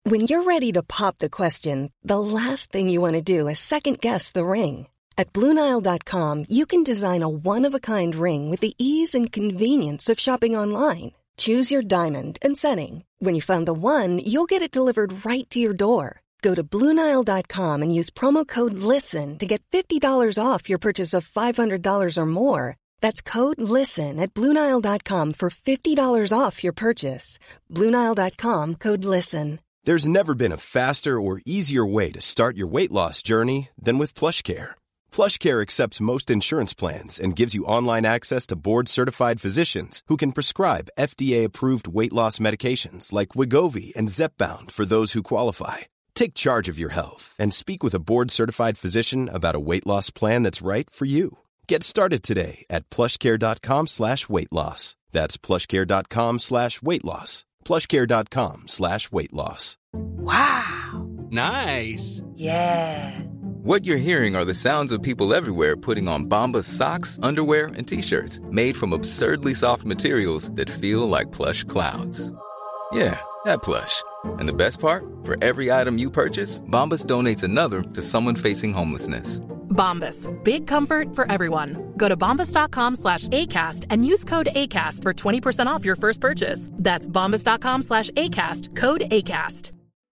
When you're ready to pop the question, the last thing you want to do is second-guess the ring. At BlueNile.com, you can design a one-of-a-kind ring with the ease and convenience of shopping online. Choose your diamond and setting. When you find the one, you'll get it delivered right to your door. Go to BlueNile.com and use promo code LISTEN to get $50 off your purchase of $500 or more. That's code LISTEN at BlueNile.com for $50 off your purchase. BlueNile.com, code LISTEN. There's never been a faster or easier way to start your weight loss journey than with PlushCare. PlushCare accepts most insurance plans and gives you online access to board-certified physicians who can prescribe FDA-approved weight loss medications like Wegovy and Zepbound for those who qualify. Take charge of your health and speak with a board-certified physician about a weight loss plan that's right for you. Get started today at plushcare.com/weight-loss. That's plushcare.com/weight-loss. plushcare.com/weight-loss. Wow. Nice. Yeah. What you're hearing are the sounds of people everywhere putting on Bombas socks, underwear, and T-shirts made from absurdly soft materials that feel like plush clouds. Yeah, that plush. And the best part? For every item you purchase, Bombas donates another to someone facing homelessness. Bombas. Big comfort for everyone. Go to bombas.com/ACAST and use code ACAST for 20% off your first purchase. That's bombas.com/ACAST. Code ACAST.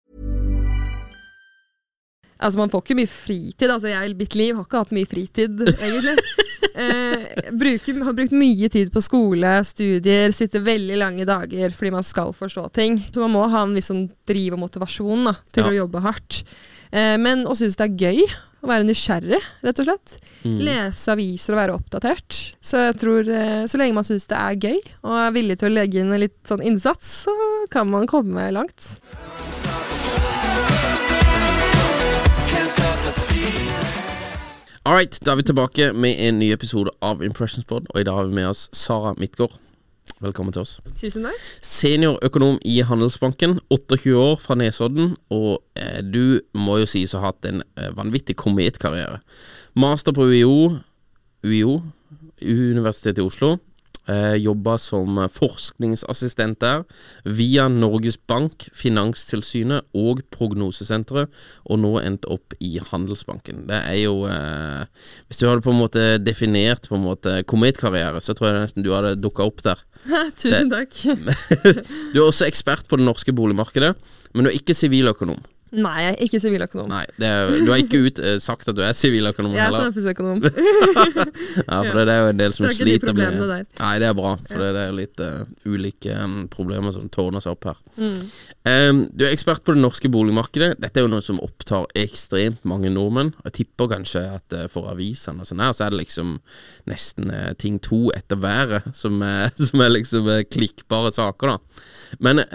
Altså, man får ikke mye fritid. Altså, jeg i mitt liv har ikke hatt mye fritid, egentlig. Har brukt mye tid på skole, studier, sitter veldig lange dager fordi man skal forstå ting. Så man må ha en viss sånn driv og motivasjon da, til å jobbe hardt. Men å synes det er gøy å være nysgjerrig, rett og slett. Lese aviser og være oppdatert. Så jeg tror, så lenge man synes det er gøy, og er villig til å legge inn en litt sånn innsats, så kan man komme langt. Alright, da er vi tilbake med en ny episode av Impressionspod, og i dag har vi med oss Sara Midtgaard. Velkommen til oss. Tusen takk. Seniorøkonom i Handelsbanken, 28 år fra Nesodden, og du må jo sies å ha hatt en vanvittig kometkarriere. Master på UiO, Universitetet i Oslo, jobba som forskningsassistent der via Norges Bank, Finanstilsynet og Prognosesenteret, og nå endte opp i Handelsbanken. Det er jo hvis du hadde på en måte definert på en måte kometkarriere, så tror jeg nesten du hadde dukket opp der. Tusen takk. Du er også ekspert på det norske boligmarkedet, men du er ikke siviløkonom. Nei, jeg er ikke siviløkonom. Nei, du har ikke sagt at du er siviløkonom heller. Jeg er samfunnsøkonom. Ja, for det er jo en del som sliter med der. Nei, det er bra, for det er jo litt ulike problemer som tårner seg opp her. Du er ekspert på det norske boligmarkedet. Dette er jo noe som opptar ekstremt mange nordmenn. Jeg tipper kanskje at for avisene og sånn her, så er det liksom nesten ting 2 etter været som er liksom klikkbare saker da. Men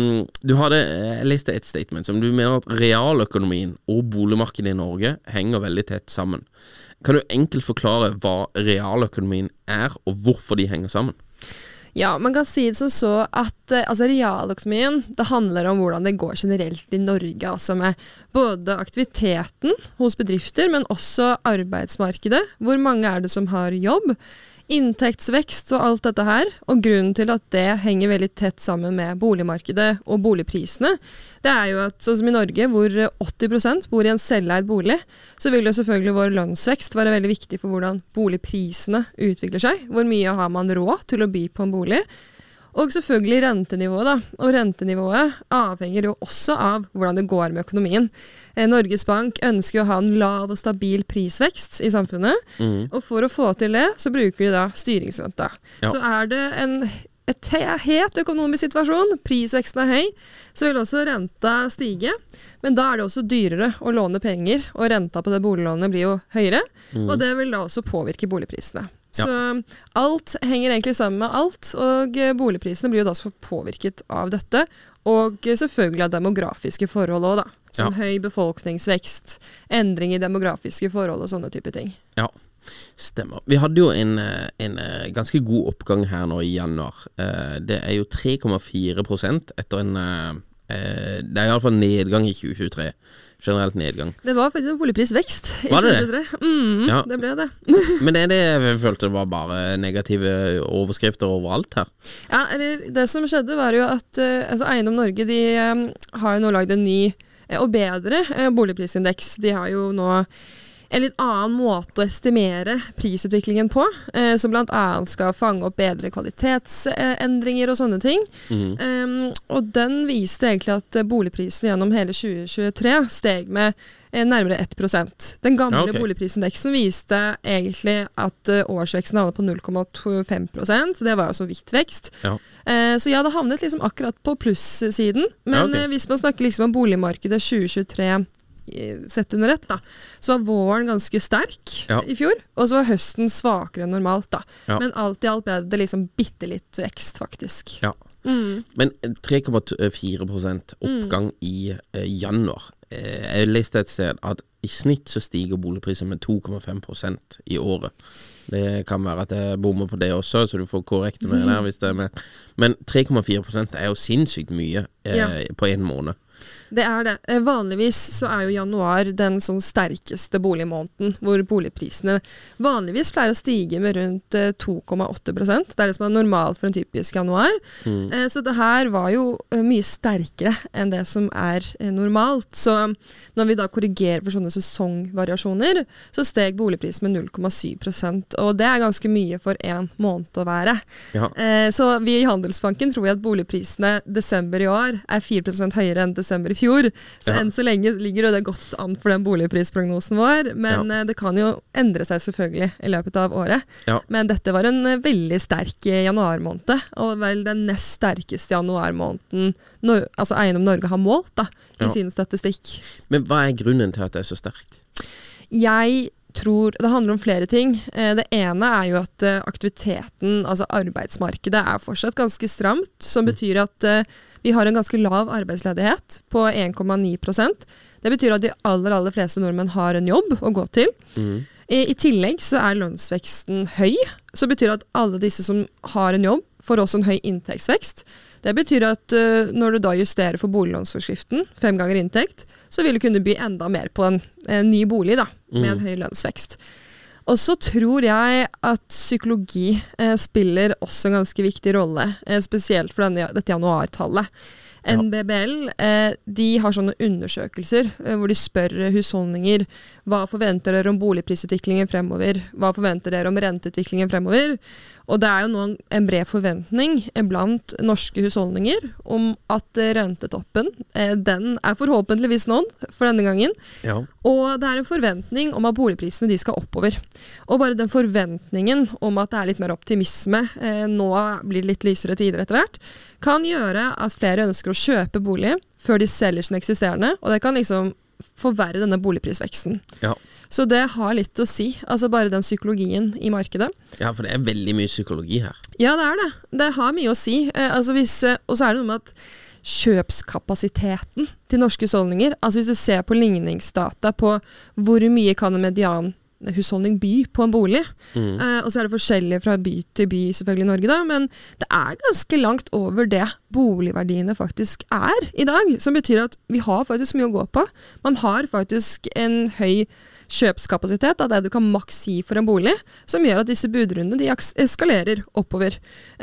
jeg leste et statement som du mener at realøkonomien og boligmarkedet i Norge henger veldig tett sammen. Kan du enkelt forklare hva realøkonomien er, og hvorfor de henger sammen? Ja, man kan si det som så at realøkonomien, det handler om hvordan det går generelt i Norge, altså med både aktiviteten hos bedrifter, men også arbeidsmarkedet. Hvor mange er det som har jobb? Inntektsvekst og alt dette her, og grunnen til at det henger veldig tett sammen med boligmarkedet og boligprisene, det er jo at sånn som i Norge, hvor 80% bor i en selveid bolig, så vil jo selvfølgelig vår lønnsvekst være veldig viktig for hvordan boligprisene utvikler seg. Hvor mye har man råd til å by på en bolig? Og selvfølgelig rentenivået da, og rentenivået avhenger jo også av hvordan det går med økonomien. Norges Bank ønsker å ha en lav og stabil prisvekst i samfunnet, og for å få til det, så bruker de da styringsrenta. Ja. Så er det et het økonomisk situasjon, prisveksten er høy, så vil også renta stige, men da er det også dyrere å låne penger, og renta på det boliglånet blir jo høyere, og det vil da også påvirke boligprisene. Så alt henger egentlig sammen med alt, og boligprisene blir jo da så påvirket av dette, og selvfølgelig av demografiske forhold også da. Sånn høy befolkningsvekst, endring i demografiske forhold og sånne type ting. Ja, stemmer. Vi hadde jo en ganske god oppgang her nå i januar. Det er jo 3,4% etter Det I alle fall nedgang I 2023. Generelt nedgang. Det var faktisk en boligprisvekst I 2023. Ja. Det ble det. Men det jeg følte det var bare negative overskrifter overalt her? Ja, eller det som skjedde var jo at altså Eiendom Norge, de har jo nå laget en ny og bedre boligprisindeks. De har jo nå en litt annen måte å estimere prisutviklingen på, som blant annet skal fange opp bedre kvalitetsendringer og sånne ting. Og den viste egentlig at boligprisen gjennom hele 2023 steg med nærmere 1%. Den gamle boligprisindeksen viste egentlig at årsveksten havnet på 0,25%, så det var jo så vidt vekst. Så ja, det havnet liksom akkurat på plussiden, men hvis man snakker liksom om boligmarkedet 2023 sett under ett da, så var våren ganske sterk I fjor, og så var høsten svakere enn normalt da. Men alt I alt ble det liksom bittelitt vekst faktisk. Men 3,4% oppgang I januar. Jeg leste et sted at I snitt så stiger boligpriser med 2,5% I året. Det kan være at jeg bommer på det også, så du får korrekte meg der hvis det med. Men 3,4% jo sinnssykt mye på en måned. Det det. Vanligvis så jo januar den sånn sterkeste boligmåneden, hvor boligprisene vanligvis pleier å stige med rundt 2,8%. Det det som normalt for en typisk januar. Så det her var jo mye sterkere enn det som normalt. Så når vi da korrigerer for sånne sesongvariasjoner, så steg boligprisen med 0,7%. Og det ganske mye for en måned å være. Så vi I Handelsbanken tror at boligprisene desember I år 4% høyere enn desember I fjor. Så enn så lenge ligger det godt an for den boligprisprognosen vår, men det kan jo endre seg selvfølgelig I løpet av året. Men dette var en veldig sterk januarmåned, og vel den nest sterkeste januarmåneden altså Eiendom Norge har målt da, I sin statistikk. Men hva grunnen til at det så sterkt? Jeg tror det handler om flere ting. Det ene jo at aktiviteten, altså arbeidsmarkedet fortsatt ganske stramt, som betyr at vi har en ganske lav arbeidsledighet på 1,9%. Det betyr at de aller fleste nordmenn har en jobb å gå til. I tillegg så lønnsveksten høy, så betyr at alle disse som har en jobb får også en høy inntektsvekst. Det betyr at når du da justerer for boliglånsforskriften 5 ganger inntekt, så vil du kunne by enda mer på en ny bolig da, med en høy lønnsvekst. Og så tror jeg at psykologi spiller også en ganske viktig rolle, spesielt for dette januartallet. NBBL, de har sånne undersøkelser hvor de spør husholdninger hva forventer dere om boligprisutviklingen fremover, hva forventer dere om renteutviklingen fremover, og det jo nå en bred forventning blant norske husholdninger om at rentetoppen, den forhåpentligvis nådd for denne gangen, og det en forventning om at boligprisene de skal oppover. Og bare den forventningen om at det litt mer optimisme, nå blir det litt lysere tider etter hvert, kan gjøre at flere ønsker å kjøpe bolig før de selger sin eksisterende, og det kan liksom forverre denne boligprisveksten. Så det har litt å si, altså bare den psykologien I markedet. Ja, for det veldig mye psykologi her. Ja, det det. Det har mye å si. Altså og så det noe med at kjøpskapasiteten til norske husholdninger, altså hvis du ser på ligningsdata på hvor mye kan en medianhusholdning by på en bolig, og så det forskjellig fra by til by selvfølgelig I Norge da, men det ganske langt over det boligverdiene faktisk I dag, som betyr at vi har faktisk mye å gå på. Man har faktisk en høy kjøpskapasitet av det du kan maks gi for en bolig, som gjør at disse budrundene de eskalerer oppover.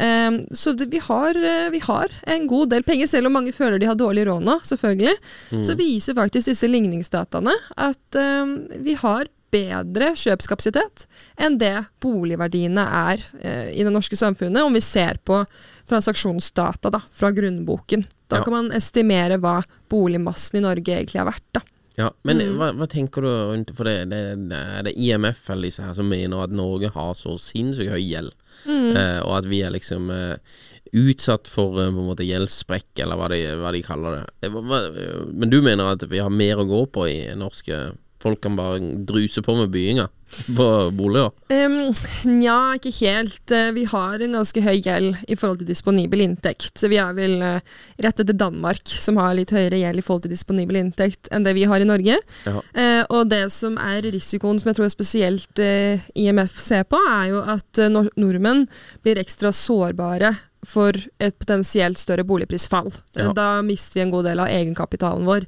Så vi har en god del penger, selv om mange føler de har dårlig råd nå, selvfølgelig. Så viser faktisk disse ligningsdataene at vi har bedre kjøpskapasitet enn det boligverdiene I det norske samfunnet, om vi ser på transaksjonsdata da, fra grunnboken. Da kan man estimere hva boligmassen I Norge egentlig har vært da. Ja, men hva tenker du rundt for det? Det IMF eller disse her som mener at Norge har så sinnssykt høy gjeld, og at vi liksom utsatt for på en måte gjeldssprekk, eller hva de kaller det. Men du mener at vi har mer å gå på I norske folk kan bare druse på med bygginga på boliger? Nja, ikke helt. Vi har en ganske høy gjeld I forhold til disponibel inntekt. Så vi vel rett etter Danmark, som har litt høyere gjeld I forhold til disponibel inntekt enn det vi har I Norge. Og det som risikoen, som jeg tror spesielt IMF ser på, jo at nordmenn blir ekstra sårbare for et potensielt større boligprisfall. Da mister vi en god del av egenkapitalen vår.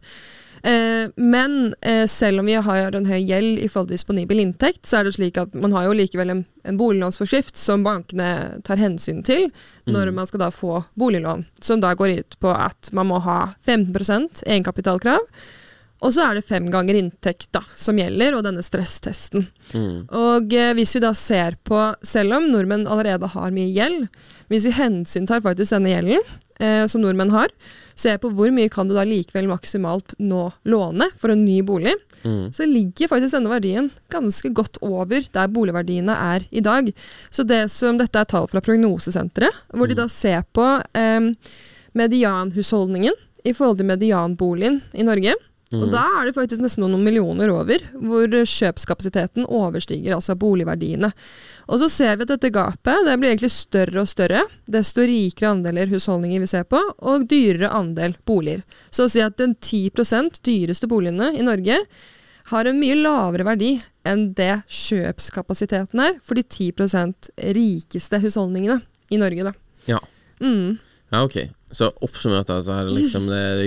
Men selv om vi har en høy gjeld I forhold til disponibel inntekt, så det slik at man har jo likevel en boliglånsforskrift som bankene tar hensyn til når man skal da få boliglån, som da går ut på at man må ha 15% egenkapitalkrav, og så det 5 ganger inntekt da, som gjelder, og denne stresstesten. Og hvis vi da ser på, selv om nordmenn allerede har mye gjeld, hvis vi hensyntar faktisk denne gjelden som nordmenn har, se på hvor mye kan du da likevel maksimalt nå låne for en ny bolig, så ligger faktisk denne verdien ganske godt over der boligverdiene I dag. Så dette tall fra prognosesenteret, hvor de da ser på medianhusholdningen I forhold til medianboligen I Norge, og da det faktisk nesten noen millioner over, hvor kjøpskapasiteten overstiger altså boligverdiene. Og så ser vi at dette gapet, det blir egentlig større og større, desto rikere andeler husholdninger vi ser på, og dyrere andel boliger. Så å si at den 10% dyreste boligene I Norge har en mye lavere verdi enn det kjøpskapasiteten for de 10% rikeste husholdningene I Norge da. Ja. Ja, ok. Så oppsummert da, så det liksom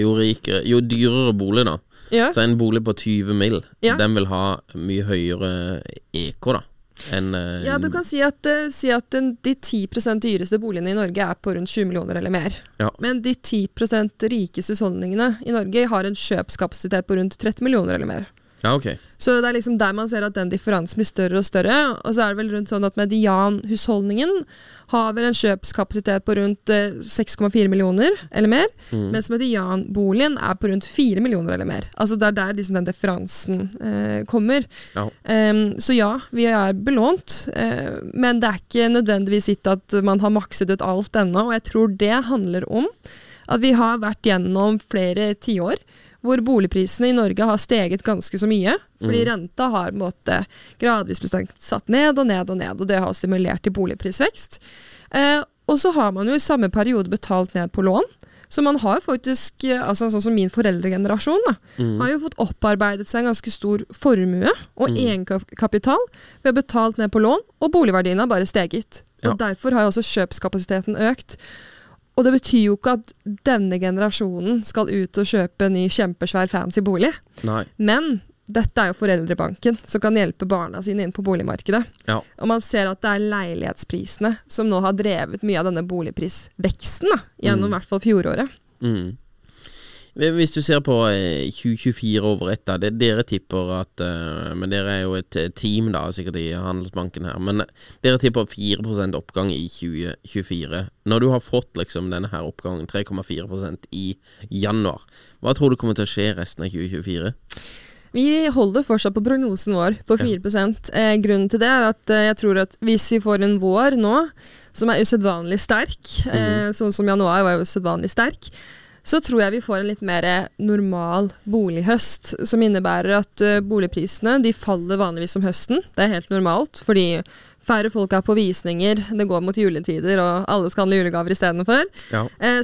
jo dyrere bolig da. Ja. Så en bolig på 20 mil, den vil ha mye høyere EK da. Ja, du kan si at de 10% dyreste boligene I Norge på rundt 20 millioner eller mer. Ja. Men de 10% rikeste husholdningene I Norge har en kjøpskapasitet på rundt 30 millioner eller mer. Ja, ok. Så det liksom der man ser at den differensen blir større og større, og så det vel rundt sånn at medianhusholdningen har vel en kjøpskapasitet på rundt 6,4 millioner eller mer, mens medianboligen på rundt 4 millioner eller mer. Altså det der liksom den differensen kommer. Ja. Så ja, vi belånt, men det ikke nødvendigvis gitt at man har makset ut alt ennå, og jeg tror det handler om at vi har vært gjennom flere 10 år, hvor boligprisene I Norge har steget ganske så mye, fordi renta har på en måte gradvis blitt satt ned og ned og ned, og det har stimulert til boligprisvekst. Og så har man jo I samme periode betalt ned på lån, så man har faktisk, altså sånn som min foreldregenerasjon da, har jo fått opparbeidet seg en ganske stor formue og egenkapital ved å ha betalt ned på lån, og boligverdiene har bare steget. Og derfor har jo også kjøpskapasiteten økt. Og det betyr jo ikke at denne generasjonen skal ut og kjøpe en ny kjempesvær fancy bolig. Nei. Men dette jo foreldrebanken som kan hjelpe barna sine inn på boligmarkedet. Ja. Og man ser at det leilighetsprisene som nå har drevet mye av denne boligprisveksten da, gjennom I hvert fall fjoråret. Hvis du ser på 2024 over ett, det dere tipper at, men dere jo et team da, sikkert I Handelsbanken her, men dere tipper 4% oppgang I 2024. Når du har fått liksom denne her oppgangen, 3,4% I januar, hva tror du kommer til å skje resten av 2024? Vi holder fortsatt på prognosen vår på 4%. Grunnen til det at jeg tror at hvis vi får en vår nå, som usedvanlig sterk, sånn som januar var usedvanlig sterk, så tror jeg vi får en litt mer normal bolighøst, som innebærer at boligprisene, de faller vanligvis om høsten. Det helt normalt, fordi færre folk på visninger, det går mot juletider, og alle skal handle julegaver I stedet for. Ja.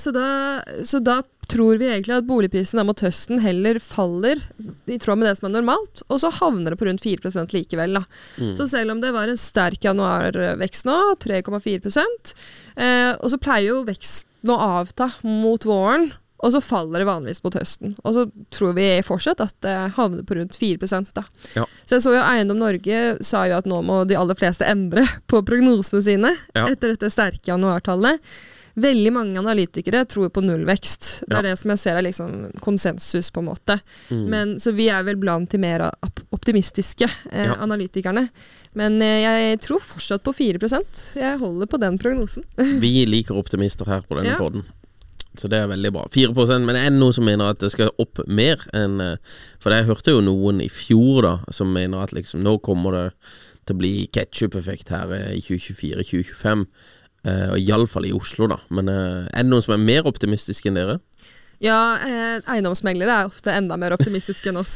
Så da tror vi egentlig at boligprisen mot høsten heller faller I tråd med det som normalt, og så havner det på rundt 4% likevel. Da. Så selv om det var en sterk januarvekst nå, 3,4%, og så pleier jo veksten å avta mot våren, og så faller det vanligvis mot høsten. Og så tror vi fortsatt at det havner på rundt 4% da. Ja. Så jeg så jo Eiendom Norge sa jo at nå må de aller fleste endre på prognosene sine etter dette sterke januartallet. Veldig mange analytikere tror på nullvekst. Det det som jeg ser liksom konsensus på en måte. Men, så vi vel blant de mer optimistiske analytikerne. Men jeg tror fortsatt på 4%. Jeg holder på den prognosen. Vi liker optimister her på denne podden. Så det veldig bra. 4%, men det noen som mener at det skal opp mer enn, for jeg hørte jo noen I fjor da, som mener at liksom, nå kommer det til å bli ketchup-effekt her I 2024-2025, og I alle fall I Oslo da. Men det noen som mer optimistiske enn dere? Ja, eiendomsmeglere ofte enda mer optimistiske enn oss.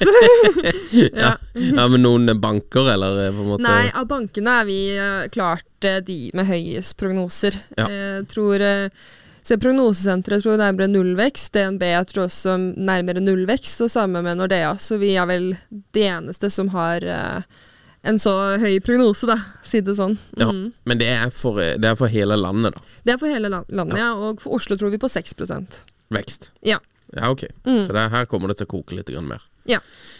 ja, men noen banker, eller på en måte? Nei, av bankene vi klart de med høyest prognoser. Jeg tror... Så prognosesenteret tror nærmere nullvekst, DNB jeg tror også nærmere nullvekst, og sammen med Nordea, så vi vel de eneste som har en så høy prognose da, si det sånn. Ja, men det er for hele landet da? Det er for hele landet, ja, og for Oslo tror vi på 6%. Vekst? Ja. Ja, ok. Så her kommer det til å koke litt grann mer. Ja.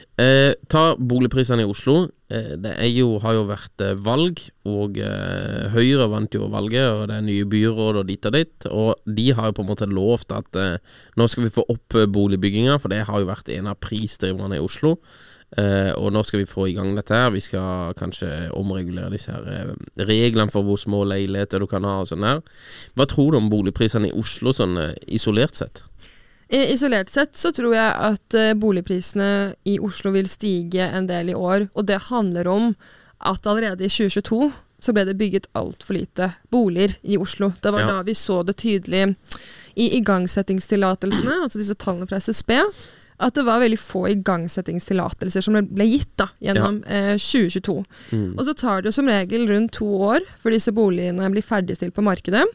Ta boligprisene i Oslo. Det har jo vært valg, og Høyre vant jo valget, og det er nye byråd og dit og dit, og de har jo på en måte lovt at nå skal vi få opp boligbygginga, for det har jo vært en av prisdriverne i Oslo, og nå skal vi få i gang dette her. Vi skal kanskje omregulere disse her reglene for hvor små leiligheter du kan ha og sånn her. Hva tror du om boligprisene i Oslo sånn isolert sett? Isolert sett så tror jeg at boligprisene i Oslo vil stige en del i år, og det handler om at allerede i 2022 så ble det bygget alt for lite boliger i Oslo. Det var da vi så det tydelig i igangsettingstillatelsene, altså disse tallene fra SSB, at det var veldig få igangsettingstillatelser som ble gitt da, gjennom 2022. Og så tar det jo som regel rundt 2 år for disse boligene blir ferdigstilt på markedet.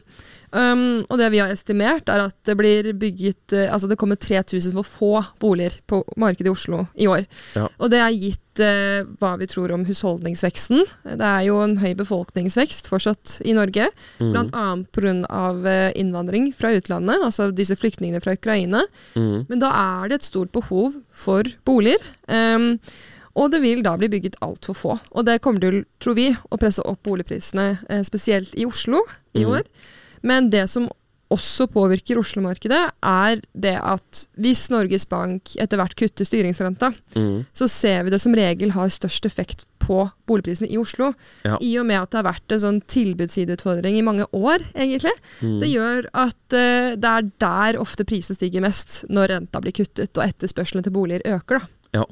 Og det vi har estimert er at det blir bygget, altså det kommer 3000 for få boliger på markedet i Oslo i år. Og det er gitt hva vi tror om husholdningsveksten. Det er jo en høy befolkningsvekst fortsatt i Norge, blant annet på grunn av innvandring fra utlandet, altså disse flyktningene fra Ukraina. Men da er det et stort behov for boliger, og det vil da bli bygget alt for få. Og det kommer til, tror vi, å presse opp boligprisene, spesielt i Oslo i år. Men det som også påvirker Oslo-markedet er det at hvis Norges Bank etter hvert kutter styringsrenta, så ser vi det som regel har størst effekt på boligprisene i Oslo. I og med at det har vært en sånn tilbudssideutfordring i mange år, egentlig. Det gjør at det er der ofte prisen stiger mest når renta blir kuttet og etterspørselen til boliger øker da. Ja.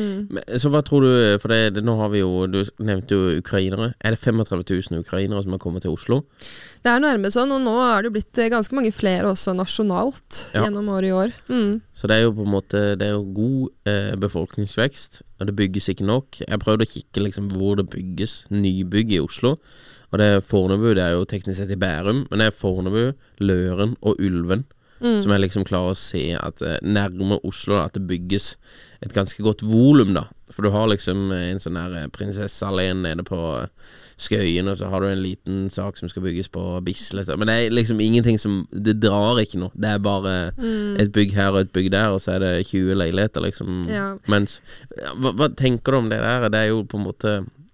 Så hva tror du, for nå har vi jo, du nevnte jo ukrainere, er det 35 000 ukrainere som har kommet til Oslo? Det er nærmest sånn, og nå er det blitt ganske mange flere også nasjonalt gjennom året i år. Så det er jo på en måte, det er jo god befolkningsvekst, og det bygges ikke nok. Jeg prøvde å kikke liksom hvor det bygges nybygg i Oslo, og det er Fornebu, det er jo teknisk sett i Bærum, men det er Fornebu, Løren og Ulven, som jeg liksom klarer å se at nærmere Oslo at det bygges et ganske godt volum da, for du har liksom en sånn her prinsessallé nede på Skøyen, og så har du en liten sak som skal bygges på Bislett, men det er liksom ingenting som, det drar ikke noe, det er bare et bygg her og et bygg der, og så er det 20 leiligheter liksom, mens, hva tenker du om det der? Det er jo på en måte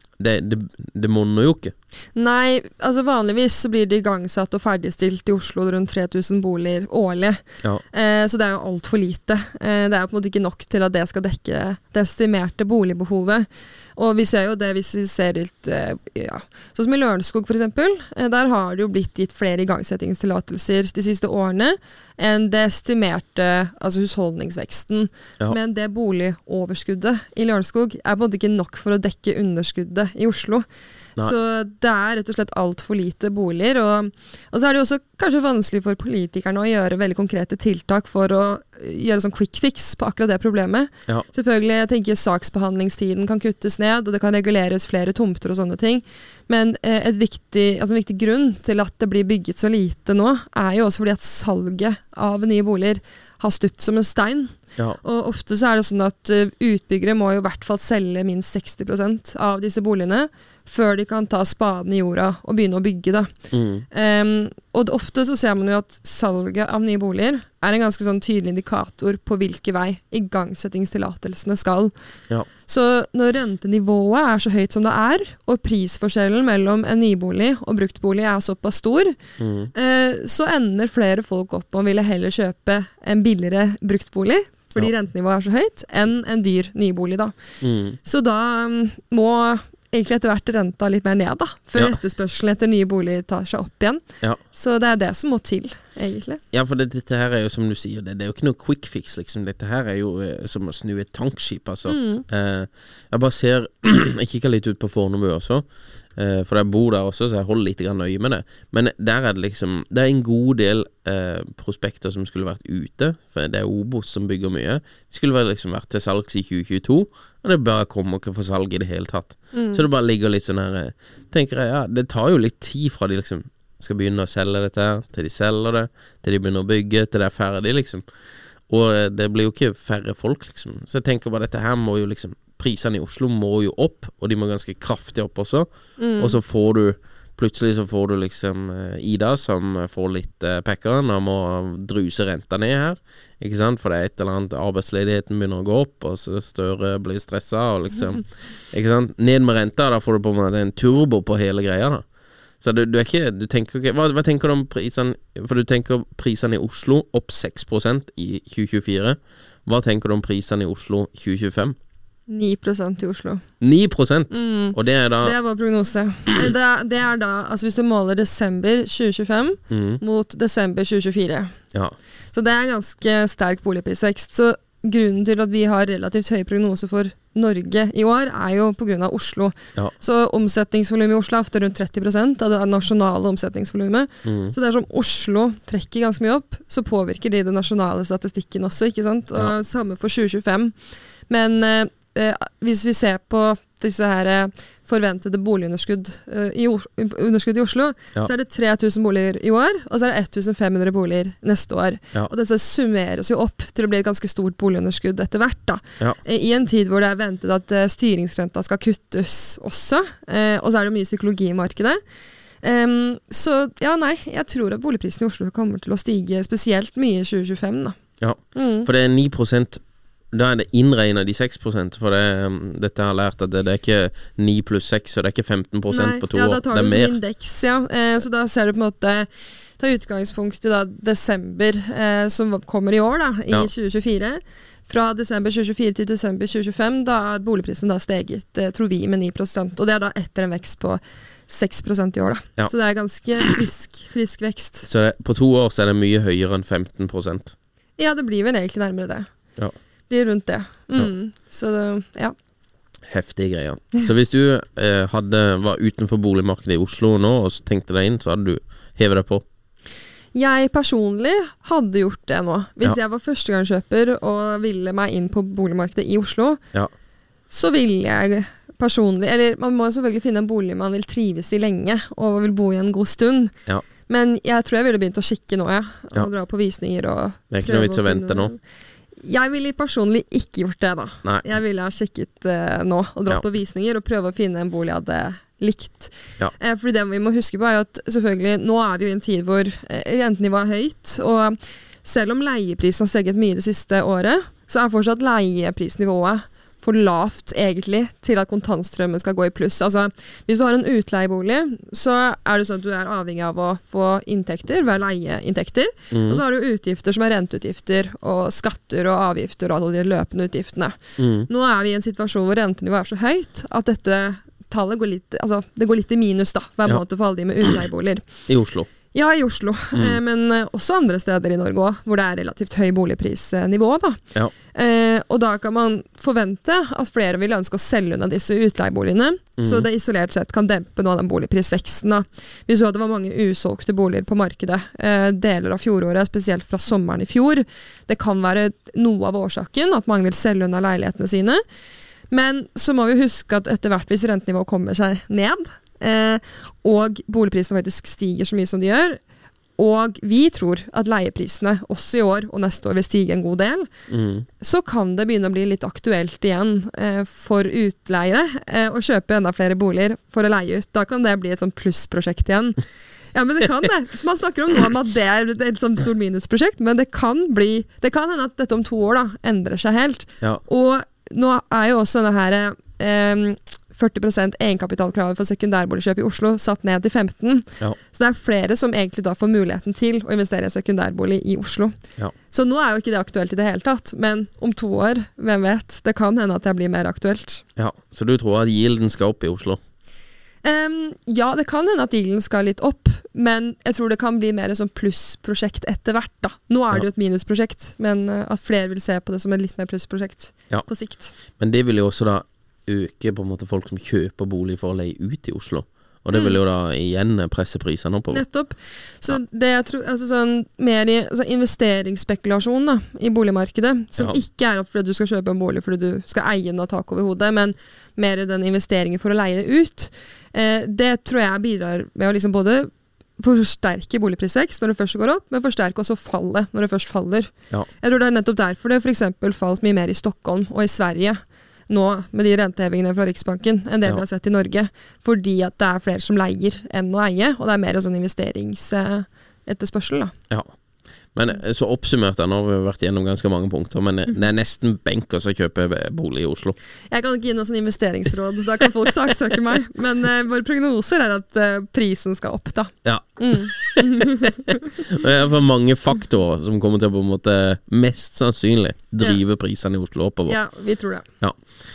det monner jo ikke. Nei, altså vanligvis så blir det igangsatt og ferdigstilt i Oslo rundt 3000 boliger årlig. Så det er jo alt for lite. Det er jo på en måte ikke nok til at det skal dekke det estimerte boligbehovet. Og vi ser jo det hvis vi ser litt, sånn som i Lørenskog for eksempel, der har det jo blitt gitt flere igangsettingstillatelser de siste årene enn det estimerte, altså husholdningsveksten. Men det boligoverskuddet i Lørenskog er på en måte ikke nok for å dekke underskuddet i Oslo. Så det er rett og slett alt for lite boliger, og så er det jo også kanskje vanskelig for politikerne å gjøre veldig konkrete tiltak for å gjøre sånn quick fix på akkurat det problemet. Selvfølgelig, jeg tenker saksbehandlingstiden kan kuttes ned, og det kan reguleres flere tomter og sånne ting, men en viktig grunn til at det blir bygget så lite nå, er jo også fordi at salget av nye boliger har stupt som en stein. Og ofte så er det sånn at utbyggere må jo i hvert fall selge minst 60% av disse boligene før de kan ta spaden i jorda og begynne å bygge da. Og ofte så ser man jo at salget av nye boliger er en ganske sånn tydelig indikator på hvilke vei igangsettingstillatelsene skal. Så når rentenivået er så høyt som det er, og prisforskjellen mellom en nybolig og bruktbolig er såpass stor, så ender flere folk opp med å ville heller kjøpe en billigere bruktbolig, fordi rentenivået er så høyt, enn en dyr nybolig da. Så da må egentlig etter hvert renta litt mer ned da, før etterspørselen etter nye boliger tar seg opp igjen. Så det er det som må til, egentlig. Ja, for dette her er jo som du sier, det er jo ikke noe quick fix, liksom. Dette her er jo som å snu et tankskip, altså. Jeg bare ser, jeg kikker litt ut på Fornebu også, for jeg bor der også, så jeg holder litt nøye med det. Men der er det liksom, det er en god del prospekter som skulle vært ute, for det er Obos som bygger mye. De skulle liksom vært til salgs i 2022, og det bare kommer ikke for salg i det hele tatt. Så det bare ligger litt sånn her, tenker jeg, det tar jo litt tid fra de liksom skal begynne å selge dette her, til de selger det, til de begynner å bygge, til det er ferdig liksom. Og det blir jo ikke færre folk liksom. Så jeg tenker bare dette her må jo liksom prisene i Oslo må jo opp, og de må ganske kraftig opp også. Og så plutselig så får du liksom Ida som får litt pekkeren og må druse renta ned her, ikke sant? For det et eller annet, arbeidsledigheten begynner å gå opp, og så Støre blir stresset, og liksom, ikke sant? Ned med renta, da får du på en måte en turbo på hele greia da. Så du tenker ikke, hva tenker du om prisene, for du tenker prisene i Oslo opp 6% i 2024. Hva tenker du om prisene i Oslo 2025? 9% i Oslo. 9%? Og det da... Det vår prognose. Det da, altså hvis du måler desember 2025 mot desember 2024. Ja. Så det ganske sterk boligprisvekst. Så grunnen til at vi har relativt høy prognose for Norge i år jo på grunn av Oslo. Ja. Så omsetningsvolumet i Oslo ofte rundt 30% av det nasjonale omsetningsvolumet. Så det som Oslo trekker ganske mye opp, så påvirker det den nasjonale statistikken også, ikke sant? Og samme for 2025. Men hvis vi ser på disse her forventede boligunderskudd i Oslo, så det 3000 boliger i år, og så det 1500 boliger neste år. Ja. Og disse summeres jo opp til å bli et ganske stort boligunderskudd etter hvert da. Ja. I en tid hvor det ventet at styringsrenta skal kuttes også, og så det mye psykologi i markedet. Så ja, nei, jeg tror at boligprisen i Oslo kommer til å stige spesielt mye i 2025 da. Ja, for det 9%. Da det innregnet de 6%, for dette har lært at det ikke 9 pluss 6, så det ikke 15% på 2 år. Ja, da tar du som indeks, ja. Så da ser du på en måte, ta utgangspunkt i da desember, som kommer i år da, i 2024. Fra desember 2024 til desember 2025, da boligprisen da steget, tror vi, med 9%, og det da etter en vekst på 6% i år da. Ja. Så det ganske frisk vekst. Så på 2 år så det mye høyere enn 15%? Ja, det blir vel egentlig nærmere det. Ja. Blir rundt det. Så det, ja. Heftige greier. Så hvis du var utenfor boligmarkedet i Oslo nå, og tenkte deg inn, så hadde du hevet deg på? Jeg personlig hadde gjort det nå. Hvis jeg var førstegangskjøper og ville meg inn på boligmarkedet i Oslo, så ville jeg personlig, eller man må selvfølgelig finne en bolig man vil trives i lenge, og vil bo i en god stund. Ja. Men jeg tror jeg ville begynt å kikke nå, og dra på visninger og det ikke noe vits å vente nå? Jeg ville personlig ikke gjort det da. Nei. Jeg ville ha sjekket nå og dratt på visninger og prøve å finne en bolig jeg hadde likt. Ja. Fordi det vi må huske på at selvfølgelig, nå vi jo i en tid hvor rentenivået høyt, og selv om leieprisen har steget mye det siste året, så fortsatt leieprisnivået for lavt egentlig til at kontantstrømmen skal gå i pluss. Altså, hvis du har en utleiebolig, så det sånn at du avhengig av å få inntekter, ved leieinntekter, og så har du utgifter som renteutgifter, og skatter og avgifter og alle de løpende utgiftene. Nå vi i en situasjon hvor rentenivået så høyt, at dette tallet går litt, altså, det går litt i minus da, hver måte for alle de med utleieboliger. I Oslo? Ja, i Oslo, men også andre steder i Norge også, hvor det relativt høy boligprisnivå da. Ja. Og da kan man forvente at flere vil ønske å selge unna disse utleieboligene, så det isolert sett kan dempe noe av den boligprisveksten da. Vi så at det var mange usolgte boliger på markedet, deler av fjoråret, spesielt fra sommeren i fjor. Det kan være noe av årsaken at mange vil selge unna leilighetene sine, men så må vi huske at etter hvert hvis rentenivået kommer seg ned, og boligprisene faktisk stiger så mye som de gjør, og vi tror at leieprisene også i år og neste år vil stige en god del, så kan det begynne å bli litt aktuelt igjen for utleie å kjøpe enda flere boliger for å leie ut. Da kan det bli et sånn plussprosjekt igjen. Ja, men det kan det. Så man snakker om noe om at det et sånt stort minusprosjekt, men det kan hende at dette om 2 år da endrer seg helt. Ja. Og nå jo også denne her 40% egenkapitalkravet for sekundærboligkjøp i Oslo satt ned til 15. Ja. Så det flere som egentlig da får muligheten til å investere i en sekundærbolig i Oslo. Ja. Så nå jo ikke det aktuelt i det hele tatt, men om 2 år, hvem vet, det kan hende at det blir mer aktuelt. Ja, så du tror at yielden skal opp i Oslo? Ja, det kan hende at yielden skal litt opp, men jeg tror det kan bli mer som plussprosjekt etter hvert da. Nå det jo et minusprosjekt, men at flere vil se på det som et litt mer plussprosjekt på sikt. Men det vil jo også da øke på en måte folk som kjøper bolig for å leie ut i Oslo. Og det vil jo da igjen presse prisene oppover. Nettopp. Så det jeg tror, altså sånn mer i investeringsspekulasjon da, i boligmarkedet, som ikke opp fordi du skal kjøpe en bolig fordi du skal eie den og tak over hodet, men mer i den investeringen for å leie ut. Det tror jeg bidrar med å liksom både forsterke boligprisvekst når det først går opp, men forsterke også fallet når det først faller. Ja. Jeg tror det nettopp derfor det for eksempel falt mye mer i Stockholm og i Sverige nå med de rentehevingene fra Riksbanken enn det Ja. vi har sett i Norge, fordi at det flere som leier enn å eie, og det mer en sånn investeringsetterspørsel da. Ja. Men så oppsummert nå har vi vært gjennom ganske mange punkter, men det nesten benker som kjøper bolig i Oslo. Jeg kan ikke gi noe sånn investeringsråd, da kan folk saksøke meg, men våre prognoser at prisen skal opp da. Ja. Det for mange faktorer som kommer til å på en måte mest sannsynlig drive prisene i Oslo oppover. Ja, vi tror det. Ja.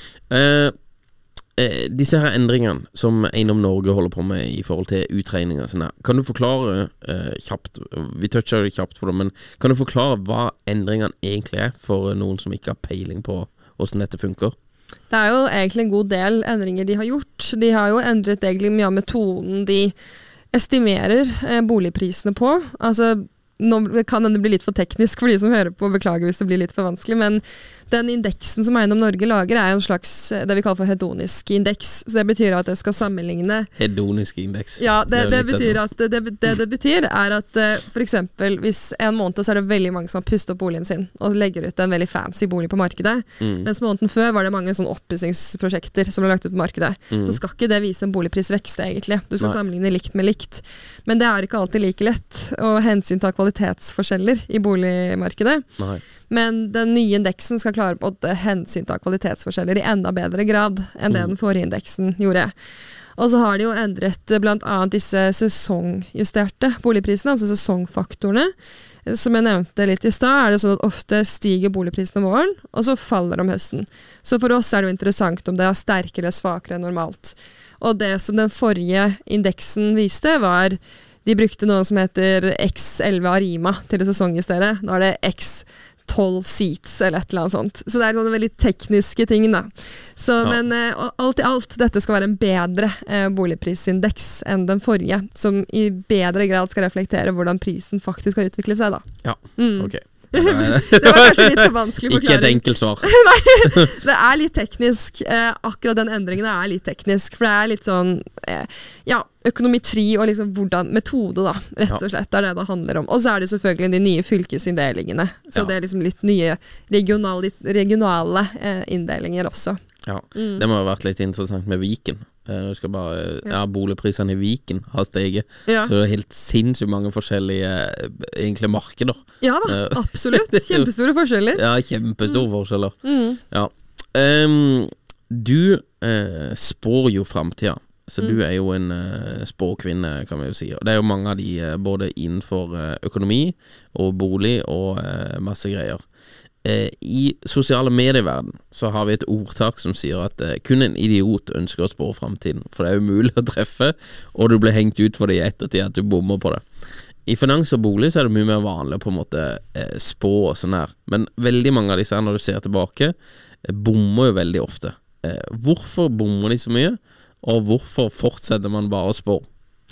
Disse her endringene som Eiendom Norge holder på med i forhold til utregninger og sånn her, kan du forklare kjapt, vi toucher kjapt på det, men kan du forklare hva endringene egentlig for noen som ikke har peiling på hvordan dette funker? Det jo egentlig en god del endringer de har gjort. De har jo endret egentlig mye av metoden de estimerer boligprisene på. Altså, nå kan det bli litt for teknisk for de som hører på, beklager hvis det blir litt for vanskelig, men den indeksen som Eiendom Norge lager en slags, det vi kaller for hedonisk indeks, så det betyr at det skal sammenligne hedonisk indeks. Ja, det betyr at det betyr at for eksempel hvis en måned så det veldig mange som har pustet opp boligen sin og legger ut en veldig fancy bolig på markedet, mens måneden før var det mange sånne oppussingsprosjekter som ble lagt ut på markedet, så skal ikke det vise en boligprisvekst egentlig. Du skal sammenligne likt med likt. Men det ikke alltid like lett å hensyn ta kvalitetsforskjeller i boligmarkedet. Nei. Men den nye indeksen skal klare på å hensyn ta kvalitetsforskjeller i enda bedre grad enn det den forrige indeksen gjorde. Og så har de jo endret blant annet disse sesongjusterte boligprisene, altså sesongfaktorene. Som jeg nevnte litt i stad, det sånn at ofte stiger boligprisene om våren, og så faller om høsten. Så for oss det jo interessant om det sterkere eller svakere enn normalt. Og det som den forrige indeksen viste var, de brukte noe som heter X11 Arima til det sesongjustere. Nå det X12 Seats eller et eller annet sånt. Så det noen veldig tekniske ting da. Så, men alt i alt, dette skal være en bedre boligprisindeks enn den forrige, som i bedre grad skal reflektere hvordan prisen faktisk har utviklet seg da. Ja, ok. Det var kanskje litt for vanskelig forklaring. Ikke et enkelt svar. Nei, det litt teknisk. Akkurat den endringen litt teknisk, for det litt sånn økonometri og liksom hvordan metode da, rett og slett det handler om. Og så det selvfølgelig de nye fylkesinndelingene. Så det liksom litt nye regionale inndelinger også. Ja. Det må ha vært litt interessant med Viken. Skal bare, boligprisene i Viken har steget. Så det helt sinnssykt mange forskjellige egentlig markeder. Ja da, absolutt. Kjempestore forskjeller. Ja, kjempestore forskjeller. Ja. Du spår jo fremtiden. Så du jo en spåkvinne, kan vi jo si. Og det jo mange av de både innenfor økonomi og bolig og masse greier. I sosiale medieverden så har vi et ordtak som sier at kun en idiot ønsker å spå fremtiden, for det jo mulig å treffe, og du blir hengt ut for det i ettertid at du bommer på det. I finans og bolig så det mye mer vanlig å på en måte spå og sånn her, men veldig mange av disse her, når du ser tilbake, bommer jo veldig ofte. Hvorfor bommer de så mye, og hvorfor fortsetter man bare å spå?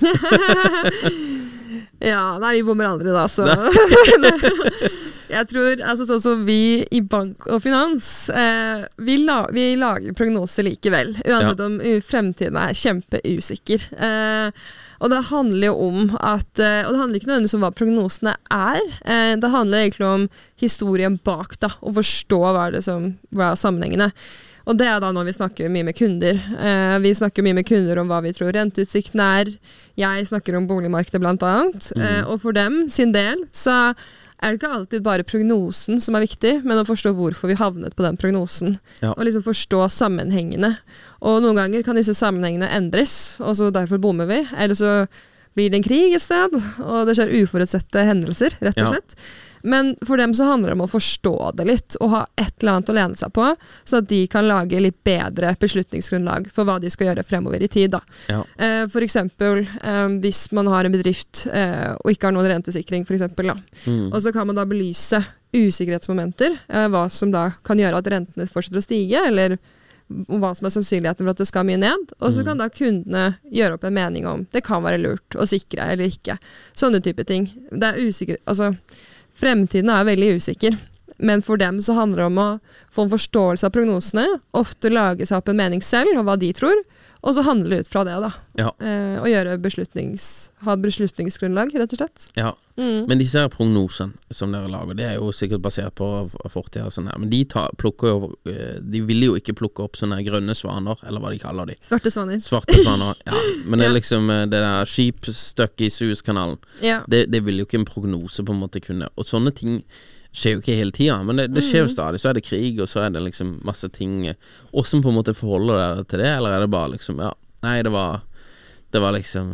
Nei, vi bommer aldri da, så jeg tror, altså sånn som vi i bank og finans, vi lager prognoser likevel, uansett om fremtiden kjempeusikker. Og det handler jo om at, og det handler ikke nødvendigvis om hva prognosene det handler egentlig om historien bak da, og forstå hva sammenhengene. Og det da når vi snakker mye med kunder. Vi snakker mye med kunder om hva vi tror renteutsikten Jeg snakker om boligmarkedet blant annet. Og for dem, sin del, så det ikke alltid bare prognosen som viktig, men å forstå hvorfor vi havnet på den prognosen. Og liksom forstå sammenhengene. Og noen ganger kan disse sammenhengene endres, og så derfor bommer vi. Eller så blir det en krig i sted, og det skjer uforutsette hendelser, rett og slett. Men for dem så handler det om å forstå det litt, og ha et eller annet å lene seg på, så at de kan lage litt bedre beslutningsgrunnlag for hva de skal gjøre fremover i tid. Da. For eksempel, hvis man har en bedrift og ikke har noen rentesikring, for eksempel, og så kan man da belyse usikkerhetsmomenter, hva som da kan gjøre at rentene fortsetter å stige, eller hva som sannsynligheten for at det skal mye ned, og så kan da kundene gjøre opp en mening om det kan være lurt å sikre eller ikke. Sånne type ting. Det usikker, altså fremtiden veldig usikker, men for dem så handler det om å få en forståelse av prognosene, ofte lage seg opp en mening selv om hva de tror, Og så handle ut fra det da. Ja. Og ha beslutningsgrunnlag, rett og slett. Ja, men disse her prognosene som dere lager, det jo sikkert basert på fortid og sånn her, men de vil jo ikke plukke opp sånne grønne svaner, eller hva de kaller de. Svarte svaner, ja. Men det liksom det der skipstøkket i Suezkanalen, det vil jo ikke en prognose på en måte kunne, og sånne ting skjer jo ikke hele tiden, men det skjer jo stadig. Så det krig, og så det liksom masse ting. Hvordan på en måte forholder dere til det, eller det bare liksom, nei, det var liksom...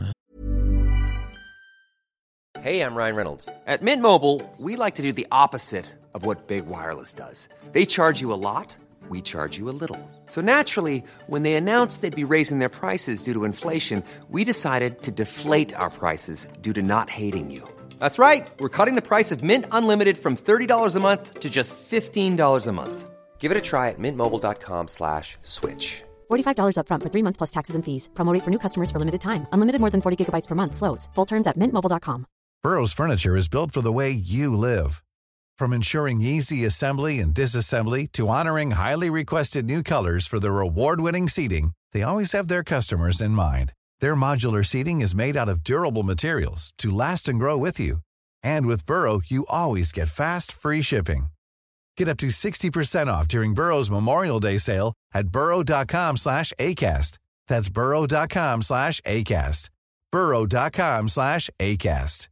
Hey, I'm Ryan Reynolds. At Mint Mobile, we like to do the opposite of what Big Wireless does. They charge you a lot, we charge you a little. So naturally, when they announced they'd be raising their prices due to inflation, we decided to deflate our prices due to not hating you. That's right. We're cutting the price of Mint Unlimited from $30 a month to just $15 a month. Give it a try at mintmobile.com/switch. $45 up front for 3 months plus taxes and fees. Promo rate for new customers for limited time. Unlimited more than 40 gigabytes per month. Slows full terms at mintmobile.com. Burrow's furniture is built for the way you live. From ensuring easy assembly and disassembly to honoring highly requested new colors for their award-winning seating, they always have their customers in mind. Their modular seating is made out of durable materials to last and grow with you. And with Burrow, you always get fast, free shipping. Get up to 60% off during Burrow's Memorial Day sale at burrow.com/ACAST. That's burrow.com/ACAST. burrow.com/ACAST.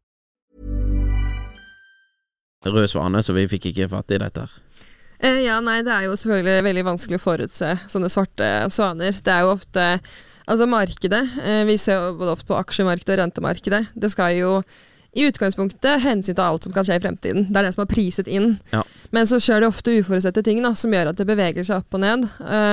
Rød svane, så vi fikk ikke fatt i dette. Nei, det jo selvfølgelig veldig vanskelig å forutse sånne svarte svaner. Det jo ofte, altså markedet, vi ser jo både ofte på aksjemarkedet og rentemarkedet. Det skal jo i utgangspunktet hensyn til alt som kan skje i fremtiden. Det det som priset inn. Ja. Men så skjer det ofte uforutsette ting da, som gjør at det beveger seg opp og ned.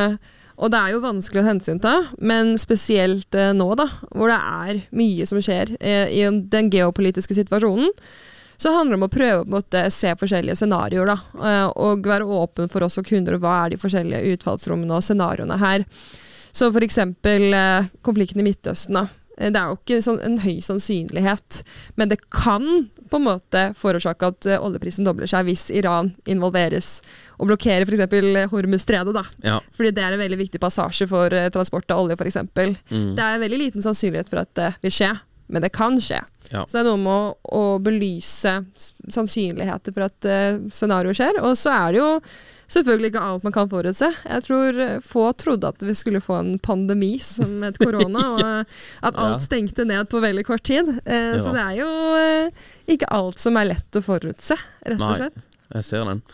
Og det jo vanskelig å hensyn til, men spesielt nå da, hvor det mye som skjer i den geopolitiske situasjonen, så handler det om å prøve å se forskjellige scenarioer da, og være åpen for oss og kunder, hva de forskjellige utfallsrommene og scenarioene her. Så for eksempel konflikten i Midtøsten da, det jo ikke en høy sannsynlighet, men det kan på en måte forårsake at oljeprisen dobler seg hvis Iran involveres og blokkerer for eksempel Hormuzstredet da. Ja. Fordi det en veldig viktig passasje for transport av olje for eksempel. Det veldig liten sannsynlighet for at det vil skje, men det kan skje. Ja. Så det noe med å belyse sannsynligheter for at scenarioer skjer, og så det jo selvfølgelig ikke alt man kan forutse. Jeg tror få trodde at vi skulle få en pandemi som et korona, og at alt stengte ned på veldig kort tid. Så det jo ikke alt som lett å forutse, rett og slett. Nei, jeg ser den.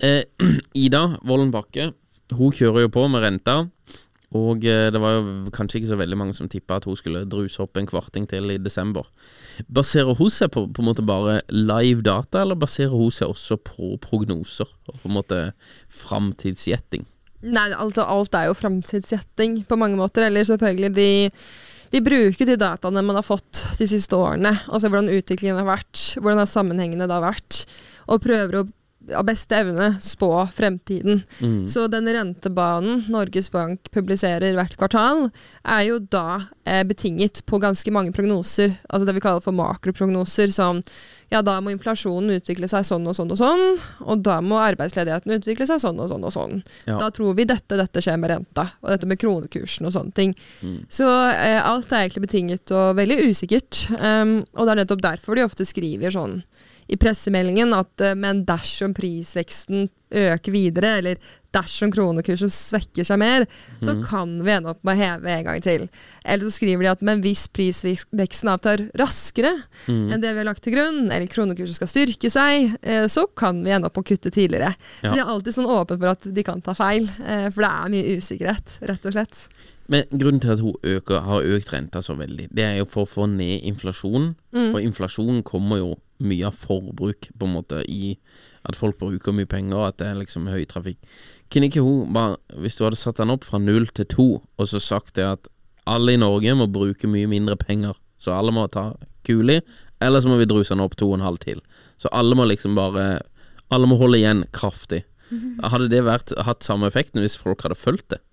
Ida Wolden Bakke, hun kjører jo på med renta, og det var jo kanskje ikke så veldig mange som tippet at hun skulle druse opp en kvarting til i desember. Baserer hun seg på en måte bare live data, eller baserer hun seg også på prognoser og på en måte framtidsgjetting? Nei, altså alt jo framtidsgjetting på mange måter, eller selvfølgelig de bruker de dataene man har fått de siste årene, altså hvordan utviklingen har vært, hvordan sammenhengene da har vært, og prøver å av beste evne spå fremtiden. Så den rentebanen Norges Bank publiserer hvert kvartal jo da betinget på ganske mange prognoser, altså det vi kaller for makroprognoser, som ja, da må inflasjonen utvikle seg sånn og sånn og sånn, og da må arbeidsledigheten utvikle seg sånn og sånn og sånn. Ja. Da tror vi dette skjer med renta, og dette med kronekursen og sånne ting. Så alt egentlig betinget og veldig usikkert, og det nettopp derfor de ofte skriver sånn i pressemeldingen at men dersom prisveksten øker videre, eller dersom kronekursen svekker seg mer, så kan vi ende opp med å heve en gang til. Eller så skriver de at men hvis prisveksten avtar raskere enn det vi har lagt til grunn, eller kronekursen skal styrke seg, så kan vi ende opp med å kutte tidligere. Ja. Så de alltid sånn åpne for at de kan ta feil, for det mye usikkerhet, rett og slett. Men grunnen til at hun har økt renta så veldig, det jo for å få ned inflasjonen, og inflasjonen kommer jo mye av forbruk på en måte i at folk bruker mye penger, at det liksom høy trafikk. Kunne ikke hun bare, hvis du hadde satt den opp fra 0 til 2, og så sagt det at alle i Norge må bruke mye mindre penger, så alle må ta kuli, eller så må vi druse den opp 2,5 til. Så alle må liksom bare, alle må holde igjen kraftig. Hadde det hatt samme effekten hvis folk hadde følt det?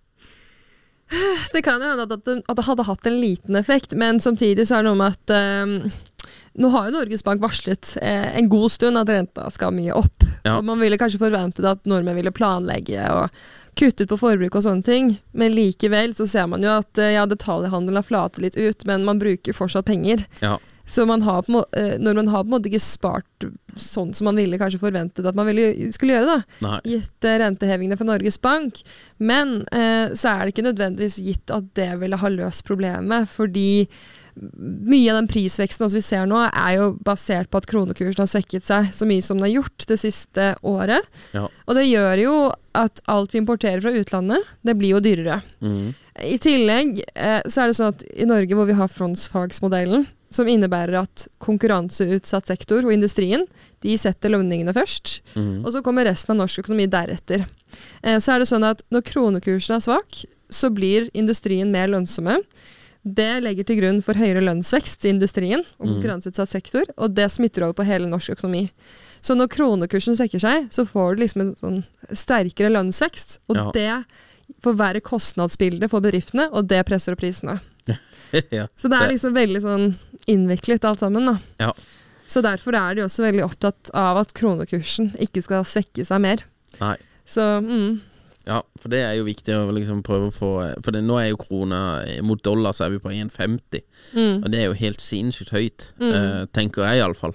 Det kan jo hende at det hadde hatt en liten effekt, men samtidig så det noe med at nå har jo Norges Bank varslet en god stund at renta skal mye opp. Ja. Og man ville kanskje forvente at nordmenn ville planlegge og kuttet på forbruk og sånne ting, men likevel så ser man jo at detaljhandelen har flatet litt ut, men man bruker fortsatt penger. Ja. Så man har når man har på en måte ikke spart sånn som man ville kanskje forventet at man skulle gjøre da, gitt rentehevingene for Norges Bank, men så det ikke nødvendigvis gitt at det ville ha løst problemet, fordi mye av den prisveksten vi ser nå jo basert på at kronekursen har svekket seg så mye som den har gjort det siste året. Ja. Og det gjør jo at alt vi importerer fra utlandet, det blir jo dyrere. I tillegg så det sånn at i Norge hvor vi har frontfagsmodellen, som innebærer at konkurranseutsatt sektor og industrien, de setter lønningene først, og så kommer resten av norsk økonomi deretter. Så det sånn at når kronekursen svak, så blir industrien mer lønnsomme. Det legger til grunn for høyere lønnsvekst i industrien og konkurranseutsatt sektor, og det smitter over på hele norsk økonomi. Så når kronekursen svekker seg, så får du liksom en sånn sterkere lønnsvekst, og det forverrer kostnadsbildet for bedriftene, og det presser opp prisene. Ja. Så det liksom veldig sånn innviklet alt sammen da. Ja. Så derfor de også veldig opptatt av at kronekursen ikke skal svekke seg mer. Nei. Så, Ja, for det jo viktig å liksom prøve å få, for nå jo krona mot dollar så vi på 1,50, og det jo helt sinnssykt høyt, tenker jeg i alle fall.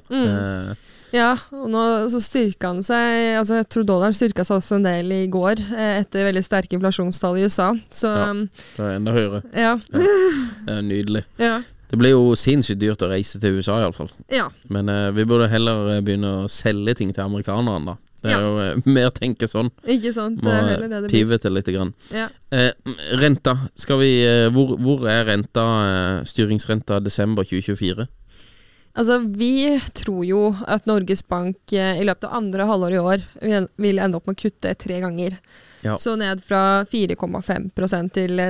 Ja, og nå så styrket han seg, altså jeg tror dollaren styrket seg også en del i går, etter veldig sterke inflasjonstall i USA. Så, ja, det enda høyere. Ja. Det nydelig. Ja. Det blir jo sinnssykt dyrt å reise til USA i alle fall. Ja. Men vi burde heller begynne å selge ting til amerikanerne da. Det jo mer tenke sånn. Ikke sant, det heller det blir. Pivete litt grann. Ja. Renta, skal vi, hvor renta, styringsrenta desember 2024? Altså, vi tror jo at Norges Bank i løpet av andre halvår i år vil ende opp med å kutte 3 ganger. Ja. Så ned fra 4,5% til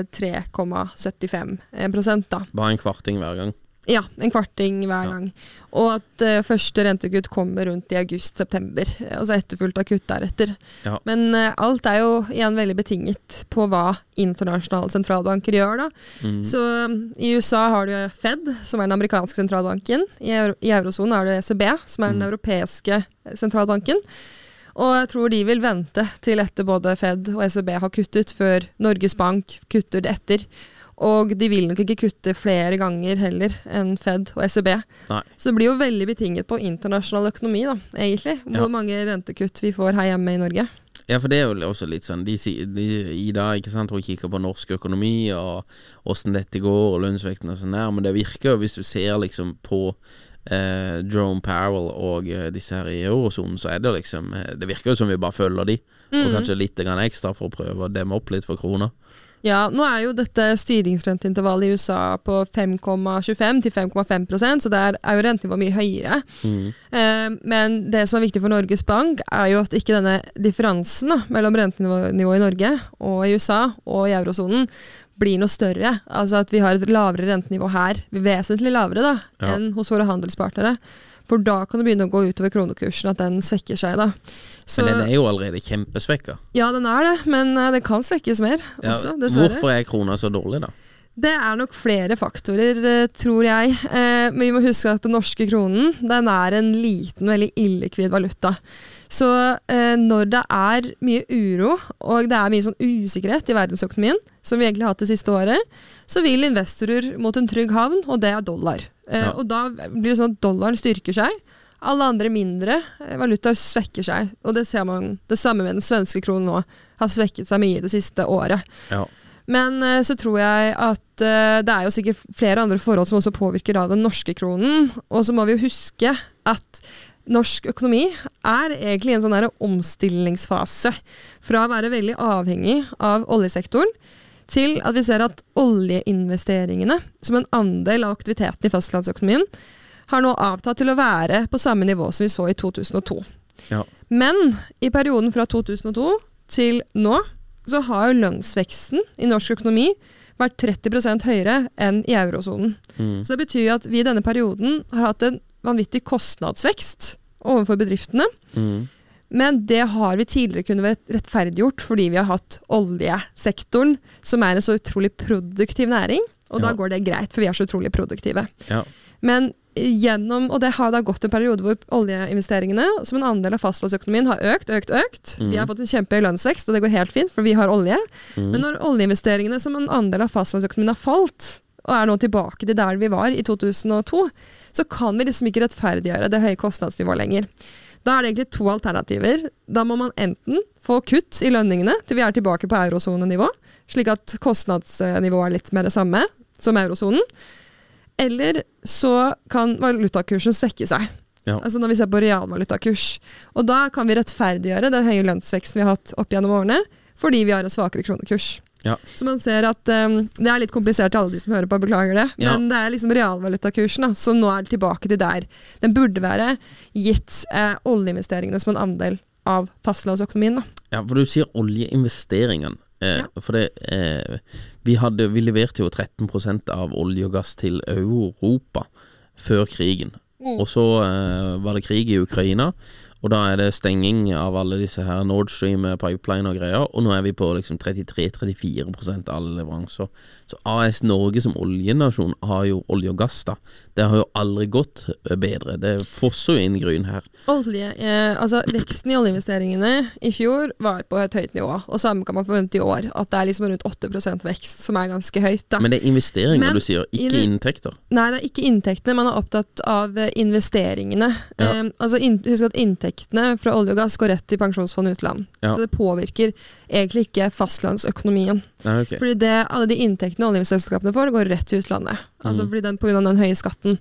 3,75% da. Bare en kvarting hver gang? Ja, en kvarting hver gang. Og at første rentekutt kommer rundt i august-september, altså etterfulgt av kutt deretter. Ja. Men alt jo igjen veldig betinget på hva internasjonale sentralbanker gjør da. Så i USA har du Fed, som den amerikanske sentralbanken. I eurozonen har du ECB, som den europeiske sentralbanken. Og jeg tror de vil vente til etter både Fed og ECB har kuttet, før Norges Bank kutter det etter. Og de vil nok ikke kutte flere ganger heller enn Fed og ECB. Nei. Så det blir jo veldig betinget på internasjonal økonomi da, egentlig. Hvor mange rentekutt vi får her hjemme i Norge. Ja, for det jo også litt sånn, Ida, ikke sant, hun kikker på norsk økonomi og hvordan dette går og lønnsvekten og sånn der, men det virker jo, hvis du ser liksom på Jerome Powell og disse her i eurozonen, så det liksom, det virker jo som vi bare følger de, og kanskje litt ekstra for å prøve å demme opp litt for kroner. Ja, nå jo dette styringsrenteintervallet i USA på 5,25 til 5,5%, så der jo rentenivået mye høyere. Men det som viktig for Norges Bank jo at ikke denne differansen da, mellom rentenivået i Norge og i USA og i eurozonen blir noe større. Altså at vi har et lavere rentenivå her, vesentlig lavere da, enn hos våre handelspartnere. For da kan det begynne å gå utover kronekursen, at den svekker seg da. Så, men den jo allerede kjempesvekket. Ja, den det, men den kan svekkes mer også, dessverre. Hvorfor krona så dårlig da? Det nok flere faktorer, tror jeg. Men vi må huske at den norske kronen, den en liten, veldig illikvid valuta. Så når det mye uro, og det mye sånn usikkerhet i verdensøkonomien, som vi egentlig har hatt det siste året, så vil investorer mot en trygg havn, og det dollar. Og da blir det sånn at dollaren styrker seg. Alle andre mindre valutaer svekker seg, og det ser man det samme med den svenske kronen nå, har svekket seg mye det siste året. Ja. Men så tror jeg at det jo sikkert flere andre forhold som også påvirker da den norske kronen, og så må vi jo huske at norsk økonomi egentlig en sånn der omstillingsfase fra å være veldig avhengig av oljesektoren til at vi ser at oljeinvesteringene som en andel av aktiviteten i fastlandsøkonomien har nå avtatt til å være på samme nivå som vi så i 2002. Ja. Men i perioden fra 2002 til nå så har jo lønnsveksten i norsk økonomi vært 30% høyere enn i eurozonen. Så det betyr at vi i denne perioden har hatt en vanvittig kostnadsvekst overfor bedriftene. Men det har vi tidligere kunne vært rettferdiggjort fordi vi har hatt oljesektoren, som en så utrolig produktiv næring, og da går det greit, for vi så utrolig produktive. Ja. Men og det har da gått en periode hvor oljeinvesteringene som en andel av fastlandsøkonomien har økt. Vi har fått en kjempehøy lønnsvekst, og det går helt fint, for vi har olje. Men når oljeinvesteringene som en andel av fastlandsøkonomien har falt, og nå tilbake til der vi var i 2002, så kan vi liksom ikke rettferdiggjøre det høye kostnadsnivået lenger. Da det egentlig 2 alternativer. Da må man enten få kutt i lønningene til vi tilbake på eurosonenivå, slik at kostnadsnivået litt mer det samme som eurosonen, eller så kan valutakursen svekke seg. Ja. Altså når vi ser på realvalutakurs. Og da kan vi rettferdiggjøre den høye lønnsveksten vi har hatt opp gjennom årene, fordi vi har en svakere kronekurs. Ja. Så man ser at det litt komplisert til alle de som hører på, beklager det, men det liksom realvalutakursen da, som nå tilbake til der. Den burde være gitt oljeinvesteringene som en andel av fastlandsøkonomien. Da. Ja, for du sier oljeinvesteringen. For vi leverte jo 13% av olje og gass til Europa før krigen. Og så var det krig i Ukraina, og da det stenging av alle disse her Nord Stream pipeline og greier, og nå vi på liksom 33-34% av alle leveranser. Så AS Norge som oljenasjon har jo olje og gass da. Det har jo aldri gått bedre. Det fosser jo inn grunn her. Altså veksten i oljeinvesteringene i fjor var på et høyt nivå, og samme kan man forvente i år, at det liksom rundt 8% vekst, som ganske høyt da. Men det investeringer du sier, ikke inntekter? Nei, det ikke inntektene, man opptatt av investeringene. Husk at inntektene fra olje og gass går rett til pensjonsfond utland. Ja. Så det påvirker egentlig ikke fastlandsøkonomien. Okay. Fordi alle de inntektene oljeinvesteringsselskapene får, går rett til utlandet. Altså fordi på grunn av den høye skatten.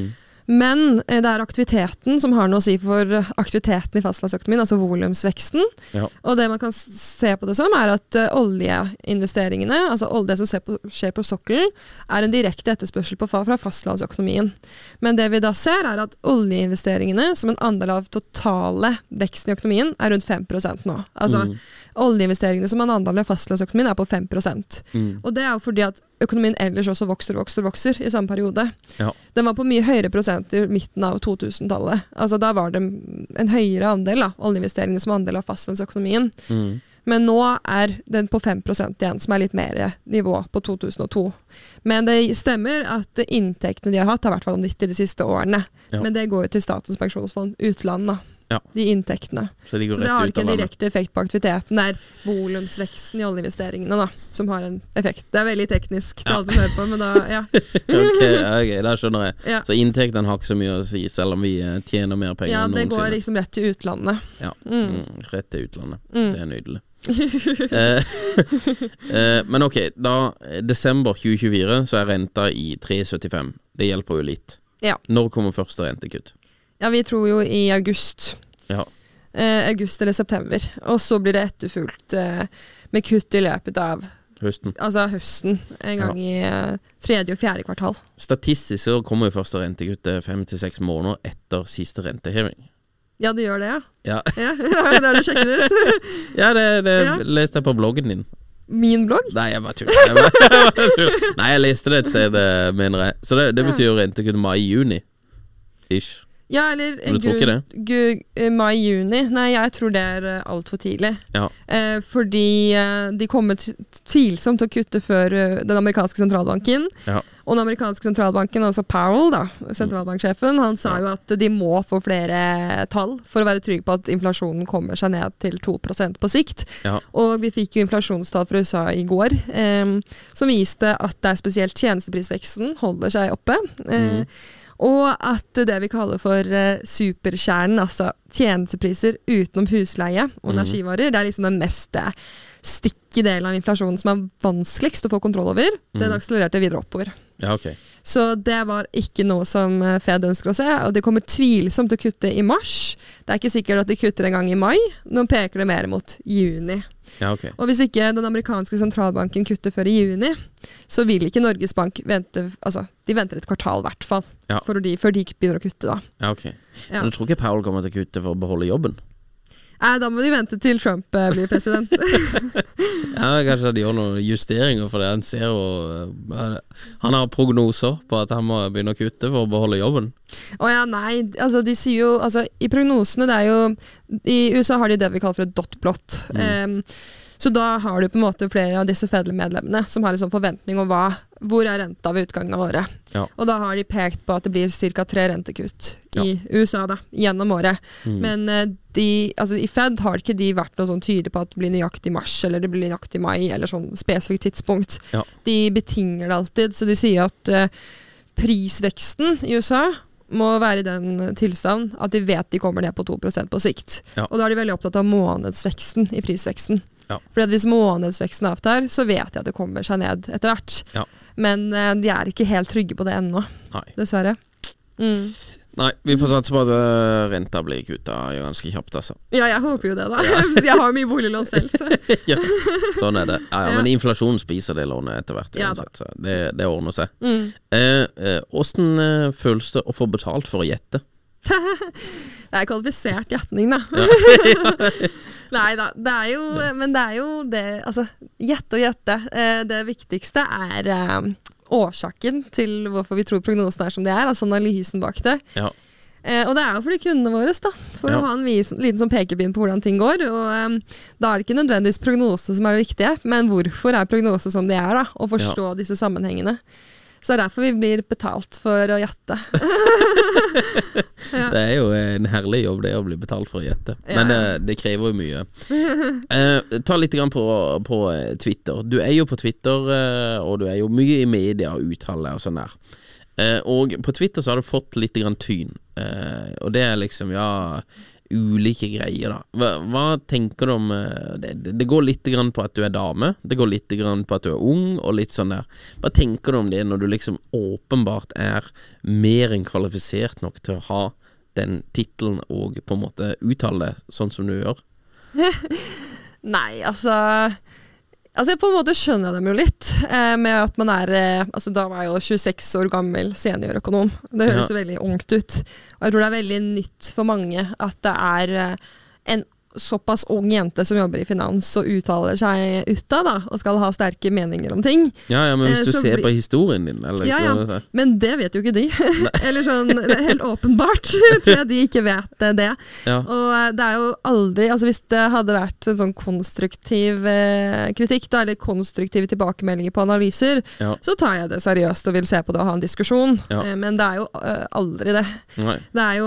Men det aktiviteten som har noe å si for aktiviteten i fastlandsøkonomien, altså volumsveksten. Ja. Og det man kan se på det som at oljeinvesteringene, altså det som skjer på sokkelen, en direkte etterspørsel fra fastlandsøkonomien. Men det vi da ser at oljeinvesteringene som en andel av totale veksten i økonomien rundt 5% nå. Altså oljeinvesteringene som en andel av fastlandsøkonomien på 5%. Og det jo fordi at økonomien ellers også vokser i samme periode. Ja. Den var på mye høyere prosent i midten av 2000-tallet. Altså da var det en høyere andel oljeinvesteringene som andel av fastlandsøkonomien. Men nå den på 5% igjen, som litt mer nivå på 2002. Men det stemmer at inntektene de har hatt, har vært vanlig de siste årene. Ja. Men det går jo til Statens pensjonsfond utland da. Ja. De inntektene. Så det har ikke en direkte effekt på aktiviteten. Det volumsveksten i oljeinvesteringene da, som har en effekt. Det veldig teknisk til alle som hører på, men da, Ok, da skjønner jeg. Ja. Så inntektene har ikke så mye å si, selv om vi tjener mer penger enn noensinne. Ja, det går liksom rett til utlandet. Ja, rett til utlandet. Det nydelig. Men ok, da desember 2024 så renta i 3,75. Det hjelper jo litt. Ja. Når kommer første rentekutt? Ja, vi tror jo i august. Ja. August eller september. Og så blir det etterfulgt med kutt i løpet av høsten. Altså høsten. En gang i 3. og 4. kvartal. Statistisk så kommer jo første rentekutt 5 til 6 måneder etter siste renteheving. Ja, det gjør det, ja. Ja, det har du sjekket ut. Ja, det leste jeg på bloggen din. Min blogg? Nei, jeg bare tuller. Nei, jeg leste det et sted, mener jeg. Så det betyr jo rentekutt mai-juni. Ish. Ja, eller mai-juni. Nei, jeg tror det alt for tidlig. Ja. Fordi de kommer tvilsomt til å kutte før den amerikanske sentralbanken. Ja. Og den amerikanske sentralbanken, altså Powell, da, sentralbanksjefen, han sa jo at de må få flere tall for å være trygg på at inflasjonen kommer seg ned til 2% på sikt. Ja. Og vi fikk jo inflasjonstall fra USA i går, som viste at det spesielt tjenesteprisveksten holder seg oppe. Og at det vi kaller for superkjernen, altså tjenestepriser utenom husleie og energivarer, det liksom den mest stikke delen av inflasjonen som vanskeligst å få kontroll over. Den akselererte videre oppover. Ja, ok. Så det var ikke noe som Fed ønsker å se, og de kommer tvilsomt til å kutte i mars. Det ikke sikkert at de kutter en gang i mai. Nå peker det mer mot juni. Ja, okay. Og hvis ikke den amerikanske sentralbanken kutter før i juni, så vil ikke Norges Bank vente, altså de venter et kvartal i hvert fall, før de begynner å kutte da. Ja, ok. Men du tror ikke Powell kommer til å kutte for å beholde jobben? Nei, da må de vente til Trump blir president. Ja, kanskje de gjør noen justeringer for det. Han ser og han har prognoser på at han må begynne å kutte for å beholde jobben. Ja, nei, altså de sier jo i prognosene, det jo i USA har de det vi kaller for et dot plot. Så da har du på en måte flere av disse Fed-medlemmene som har en sånn forventning om hvor renta ved utgangen av året. Ja. Og da har de pekt på at det blir cirka 3 rentekutt i USA da, gjennom året. Men i Fed har ikke de vært noe sånn tydelig på at det blir nøyaktig mars, eller det blir nøyaktig mai, eller sånn spesifikt tidspunkt. Ja. De betinger det alltid, så de sier at prisveksten i USA må være i den tilstand at de vet de kommer ned på 2% på sikt. Ja. Og da er de veldig opptatt av månedsveksten i prisveksten. Ja. For hvis månedsveksten avtar, så vet de at det kommer seg ned etter hvert. Ja. Men de er ikke helt trygge på det ennå, dessverre. Nei, vi får satse på at renta blir kuttet ganske kjapt, altså. Ja, jeg håper jo det da. Jeg har mye boliglån selv, så. Ja, sånn det. Ja, men inflasjonen spiser det lånet etter hvert, uansett, så det ordner seg. Hvordan føles det å få betalt for å gjette? Det er kvalifisert gjetning, da. Nei da, men det er jo det, altså, gjette. Det viktigste årsaken til hvorfor vi tror prognosen som det altså analysen bak det. Ja. Og det jo for de kundene våre da, for å ha en liten sånn pekepinn på hvordan ting går, og da det ikke nødvendigvis prognose som det viktige, men hvorfor prognose som det da, å forstå disse sammenhengene. Så det derfor vi blir betalt for å gjette. Det jo en herlig jobb det å bli betalt for å gjette. Men det krever jo mye. Ta litt grann på Twitter. Du jo på Twitter, og du jo mye i media og uttale og sånn der. Og på Twitter så har du fått litt grann tyn. Og det liksom, ulike greier da. Hva tenker du om det? Det går litt grann på at du dame, det går litt grann på at du ung og litt sånn der. Hva tenker du om det når du liksom åpenbart mer enn kvalifisert nok til å ha den titelen og på en måte uttale det sånn som du gjør? Nei, altså på en måte skjønner jeg dem jo litt med at man da var jeg jo 26 år gammel seniorøkonom. Det høres jo veldig ungt ut. Og jeg tror det veldig nytt for mange at det en såpass ung jente som jobber i finans og uttaler seg ut av da, og skal ha sterke meninger om ting. Ja, men hvis du ser på historien din eller ja, men det vet jo ikke de. Eller sånn, det helt åpenbart tror jeg de ikke vet det. Ja. Og det jo aldri, altså hvis det hadde vært en sånn konstruktiv kritikk da, eller konstruktive tilbakemeldinger på analyser, så tar jeg det seriøst og vil se på det og ha en diskusjon. Ja. Men det jo aldri det. Nei. Det jo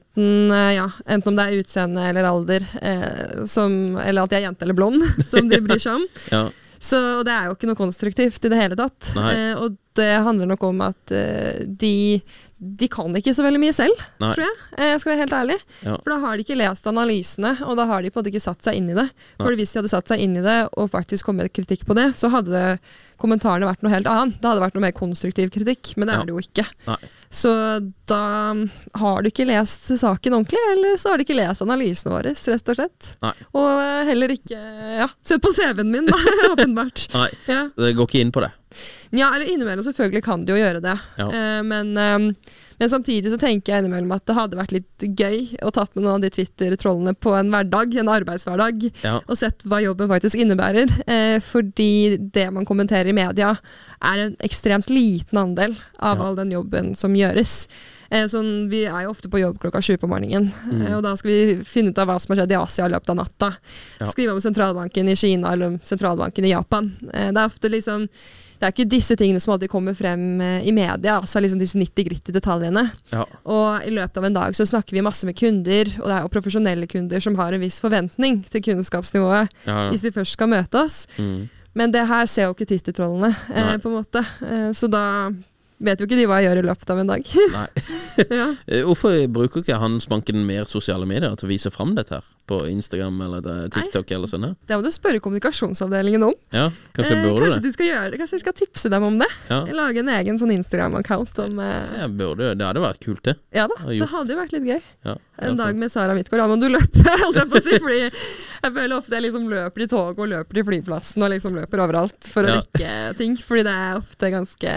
enten om det utseende eller alder, eller at jeg jente eller blond som de bryr seg om. Ja. Så det jo ikke noe konstruktivt i det hele tatt. Og det handler nok om at de kan ikke så veldig mye selv, tror jeg. Jeg skal være helt ærlig. Ja. For da har de ikke lest analysene, og da har de på en måte ikke satt seg inn i det. For hvis de hadde satt seg inn i det, og faktisk kommet med kritikk på det, så hadde kommentarene vært noe helt annet. Det hadde vært noe mer konstruktiv kritikk, men det det jo ikke. Nei. Så da har du ikke lest saken ordentlig, eller så har du ikke lest analysen vår, rett og slett. Nei. Og heller ikke, sett på CV-en min, da, åpenbart. Nei, det går ikke inn på det. Ja, eller innimellom selvfølgelig kan de jo gjøre det. Ja. Men samtidig så tenker jeg innimellom at det hadde vært litt gøy å tatt med noen av de Twitter-trollene på en hverdag, en arbeidshverdag, og sett hva jobben faktisk innebærer. Fordi det man kommenterer i media en ekstremt liten andel av all den jobben som gjøres. Sånn, vi jo ofte på jobb 7:00 på morgenen, og da skal vi finne ut av hva som har skjedd i Asia i løpet av natta. Skrive om sentralbanken i Kina eller sentralbanken i Japan. Det ofte liksom det ikke disse tingene som alltid kommer frem i media, altså liksom disse 90-grittige detaljene. Ja. Og i løpet av en dag så snakker vi masse med kunder, og det jo profesjonelle kunder som har en viss forventning til kunnskapsnivået hvis de først skal møte oss. Men det her ser jo ikke Twitter-trollene på en måte. Så da vet jo ikke de hva jeg gjør i løpet av en dag. Nei. Hvorfor bruker ikke Handelsbanken mer sosiale medier til å vise frem dette her? På Instagram eller TikTok eller sånn? Det må du spørre kommunikasjonsavdelingen om. Ja, kanskje burde kanskje de skal gjøre det. Kanskje de skal tipse dem om det. Ja. Lage en egen sånn Instagram-account om burde, det hadde vært kult det. Ja da, det hadde jo vært litt gøy. Ja, en dag med Sara Midtgaard. Ja, men du løper, holdt jeg på å si, fordi jeg føler ofte jeg liksom løper i tog og løper i flyplassen og liksom løper overalt for å rekke ting, fordi det ofte ganske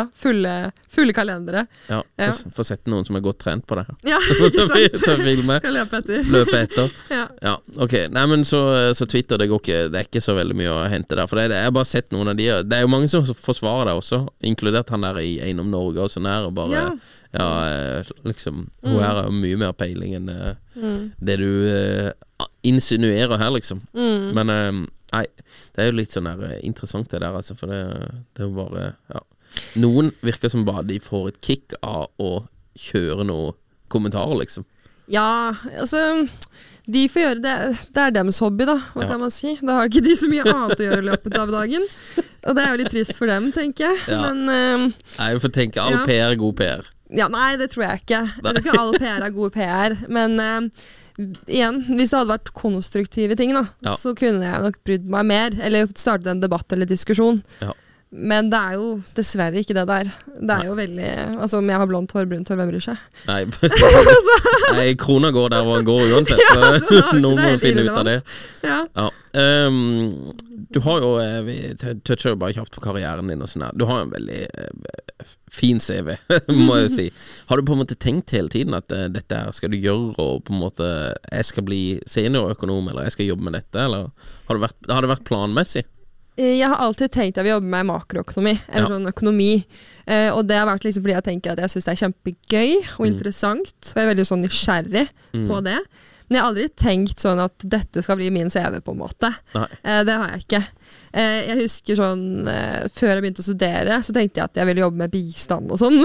fulle kalendere. Ja, få sette noen som godt trent på det. Ja, ikke sant? Til å filme. Skal løpe etter. Løpe etter. Ja, ok. Nei, men så Twitter, det er ikke så veldig mye å hente der, for jeg har bare sett noen av de. Det jo mange som forsvarer det også, inkludert han der i Eiendom Norge og sånn her, og bare liksom, hun her har mye mer peiling enn det du insinuerer her liksom. Men nei, det jo litt sånn der interessant det der altså, for det jo bare, ja. Noen virker som bare de får et kick av å kjøre noen kommentarer liksom. Ja, altså de får gjøre det, det deres hobby da, hva kan man si? Da har ikke de så mye annet å gjøre i løpet av dagen, og det jo litt trist for dem, tenker jeg. Ja. Men jeg får tenke, all PR god PR. Ja, nei, det tror jeg ikke. Jeg tror ikke all PR god PR, men igjen, hvis det hadde vært konstruktive ting da, så kunne jeg nok brydd meg mer, eller startet en debatt eller diskusjon. Ja. Men det jo dessverre ikke det der. Det jo veldig, altså om jeg har blondt hår, brunt hår, hvem bryr seg? Nei, nei, krona går der hvor den går uansett. Noen må finne ut av det. Ja. Du har jo, vi toucher jo bare kjapt på karrieren din og sånn her. Du har jo en veldig fin CV, må jeg si. Har du på en måte tenkt hele tiden at dette skal du gjøre, og på en måte jeg skal bli seniorøkonom, eller jeg skal jobbe med dette, eller har det vært planmessig? Jeg har alltid tenkt at jeg vil jobbe med makroøkonomi, eller sånn økonomi, og det har vært liksom fordi jeg tenker at jeg synes det kjempegøy og interessant, og jeg veldig sånn nysgjerrig på det. Men jeg har aldri tenkt sånn at dette skal bli min CV på en måte. Det har jeg ikke. Jeg husker sånn, før jeg begynte å studere, så tenkte jeg at jeg ville jobbe med bistand og sånn.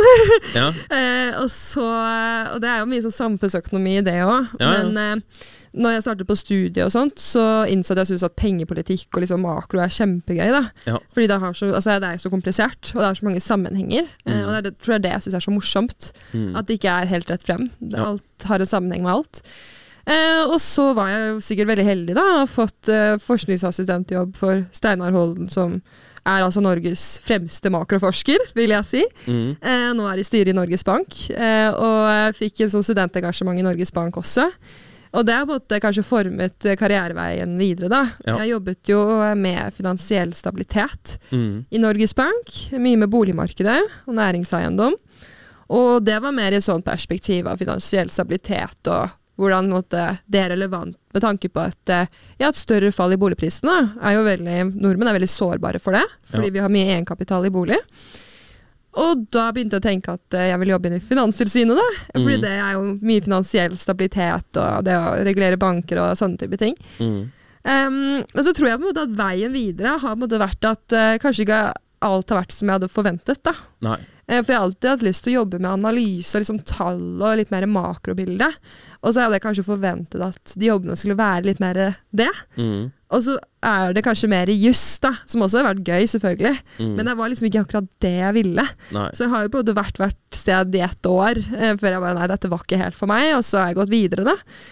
Og det jo mye sånn samfunnsøkonomi i det også, men når jeg startet på studiet og sånt, så innså at jeg synes at pengepolitikk og liksom makro kjempegøy da. Fordi det, det jo så komplisert, og det så mange sammenhenger. Og det tror jeg det jeg synes så morsomt. At det ikke helt rett frem. Alt har en sammenheng med alt. Og så var jeg jo sikkert veldig heldig da, og fått forskningsassistentjobb for Steinar Holden, som altså Norges fremste makroforsker, vil jeg si. Nå i styret i Norges Bank, og jeg fikk en sånn studentengasjement i Norges Bank også. Og det har på en måte kanskje formet karriereveien videre da. Jeg jobbet jo med finansiell stabilitet i Norges Bank, mye med boligmarkedet og næringseiendom. Og det var mer i sånn perspektiv av finansiell stabilitet og hvordan det relevant med tanke på at et større fall i boligprisene jo veldig, nordmenn veldig sårbare for det, fordi vi har mye egenkapital i bolig. Og da begynte jeg å tenke at jeg vil jobbe i Finanstilsynet da, fordi det jo mye finansiell stabilitet og det å regulere banker og sånne type ting. Men så tror jeg på en måte at veien videre har på en måte vært at kanskje ikke alt har vært som jeg hadde forventet da. Nei. For jeg har alltid hatt lyst til å jobbe med analyse og liksom tall og litt mer makrobilde. Og så hadde jeg kanskje forventet at de jobbene skulle være litt mer det. Og så det kanskje mer just da, som også har vært gøy selvfølgelig. Men det var liksom ikke akkurat det jeg ville. Nei. Så jeg har jo på en måte vært sted i 1 år, før jeg bare, nei, dette var ikke helt for meg, og så har jeg gått videre da.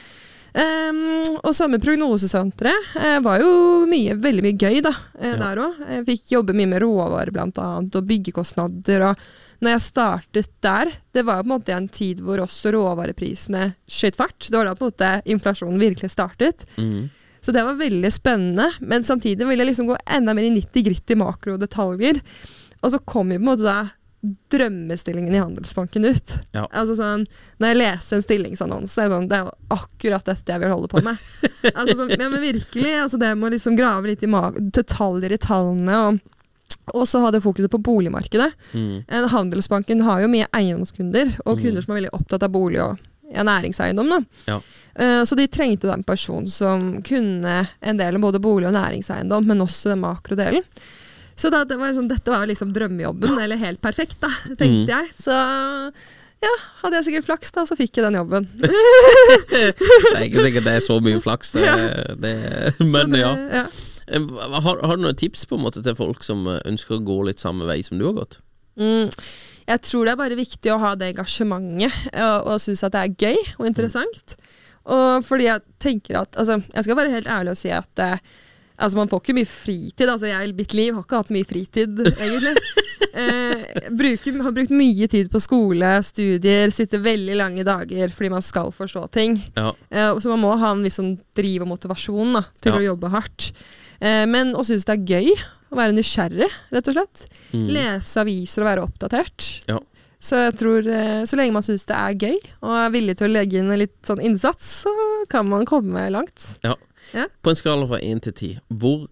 Og samme prognosesenteret var jo veldig mye gøy da, der også. Jeg fikk jobbe mye med råvarer blant annet, og byggekostnader, og når jeg startet der, det var på en måte en tid hvor også råvareprisene skjøt fart. Det var da på en måte inflasjonen virkelig startet. Så det var veldig spennende, men samtidig ville jeg liksom gå enda mer i 90-gritty makrodetaljer. Og så kom jo på en måte da drømmestillingen i Handelsbanken ut. Altså sånn, når jeg leser en stillingsannonse, sånn, det jo akkurat dette jeg vil holde på med. Altså sånn, men virkelig, altså det må liksom grave litt i detaljer i tallene, og så hadde fokuset på boligmarkedet. Handelsbanken har jo mye eiendomskunder, og kunder som veldig opptatt av bolig og næringseiendom da. Så de trengte den personen som kunne en del om både bolig og næringseiendom, men også den makrodelen. Så da, dette var liksom drømmejobben, eller helt perfekt da, tenkte jeg. Så ja, hadde jeg sikkert flaks da, så fikk jeg den jobben. Det ikke sikkert det så mye flaks, men ja. Har du noen tips på en måte til folk som ønsker å gå litt samme vei som du har gått? Jeg tror det bare viktig å ha det engasjementet og synes at det gøy og interessant. Og fordi jeg tenker at, altså, jeg skal være helt ærlig og si at altså man får ikke mye fritid, altså jeg i mitt liv har ikke hatt mye fritid egentlig. Har brukt mye tid på skole, studier, sitter veldig lange dager fordi man skal forstå ting. Så man må ha en viss sånn driv og motivasjon da, til å jobbe hardt. Men å synes det gøy å være nysgjerrig, rett og slett. Lese aviser og være oppdatert. Så jeg tror, så lenge man synes det gøy, og villig til å legge inn litt sånn innsats, så kan man komme langt. På en skala fra 1 til 10, hvor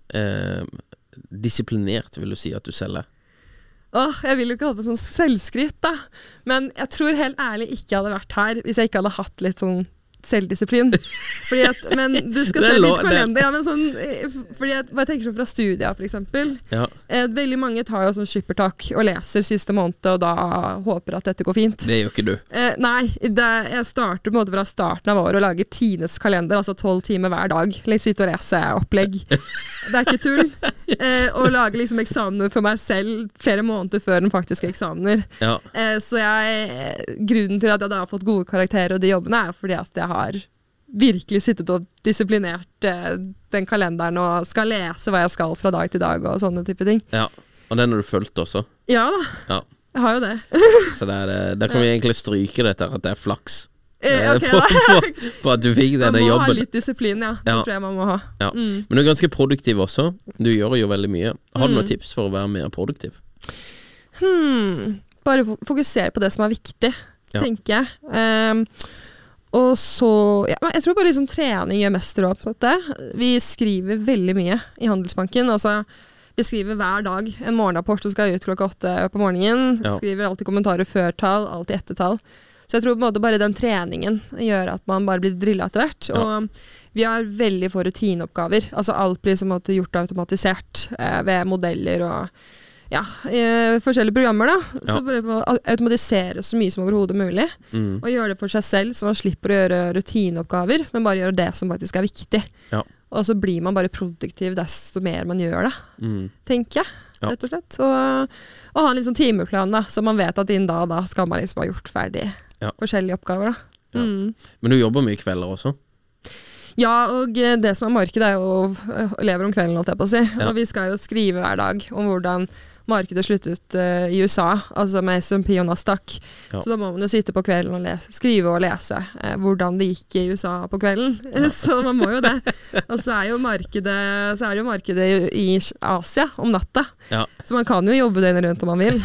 disiplinert vil du si at du selv jeg vil jo ikke ha på sånn selvskryt da, men jeg tror helt ærlig ikke jeg hadde vært her hvis jeg ikke hadde hatt litt sånn selvdisiplin. Men du skal se litt kalender. Ja, men sånn, fordi jeg bare tenker sånn fra studier, for eksempel. Ja. Veldig mange tar jo sånn skippertak og leser siste måned, og da håper at dette går fint. Det gjør ikke du. Nei, jeg starter på en måte fra starten av året og lager Tines kalender, altså 12 timer hver dag. Sitte og lese opplegg. Det er ikke tull. Og lage liksom eksamener for meg selv flere måneder før den faktiske eksamener. Ja. Så grunnen til at jeg da har fått gode karakterer og de jobbene er fordi at jeg har virkelig sittet og disiplinert den kalenderen og skal lese hva jeg skal fra dag til dag og sånne type ting. Ja, og den har du fulgt også? Ja da, jeg har jo det. Så der kan vi egentlig stryke dette, at det er flaks. Okay, på at du fikk denne jobben. Man må ha litt disiplin, det tror jeg man må ha. Ja. Men du er ganske produktiv også. Du gjør jo veldig mye. Har du noen tips for å være mer produktiv? Bare fokusere på det som er viktig, tenker jeg. Og så jeg tror bare liksom trening gjør mest råd på det. Vi skriver veldig mye i Handelsbanken. Altså, vi skriver hver dag en morgenrapport som skal ut 8:00 på morgenen. Skriver alltid kommentarer førtall, alltid ettertall. Så jeg tror på en måte bare den treningen gjør at man bare blir drillet etter hvert. Og vi har veldig få rutineoppgaver. Altså alt blir som måte gjort automatisert ved modeller og forskjellige programmer da. Så bare automatisere så mye som overhodet mulig. Og gjøre det for seg selv, så man slipper å gjøre rutineoppgaver, men bare gjøre det som faktisk er viktig. Og så blir man bare produktiv desto mer man gjør det, tenker jeg. Rett og slett. Og ha en liksom timeplan da, så man vet at innen da skal man liksom ha gjort ferdig forskjellige oppgaver da. Men du jobber mye kvelder også? Ja, og det som er markedet er jo lever om kvelden, holdt jeg på å si. Og vi skal jo skrive hver dag om hvordan markedet sluttet i USA, altså med S&P og Nasdaq. Så da må man jo sitte på kvelden og skrive og lese hvordan det gikk i USA på kvelden. Så man må jo det. Og så er det jo markedet i Asia om natta. Så man kan jo jobbe døgnet rundt om man vil.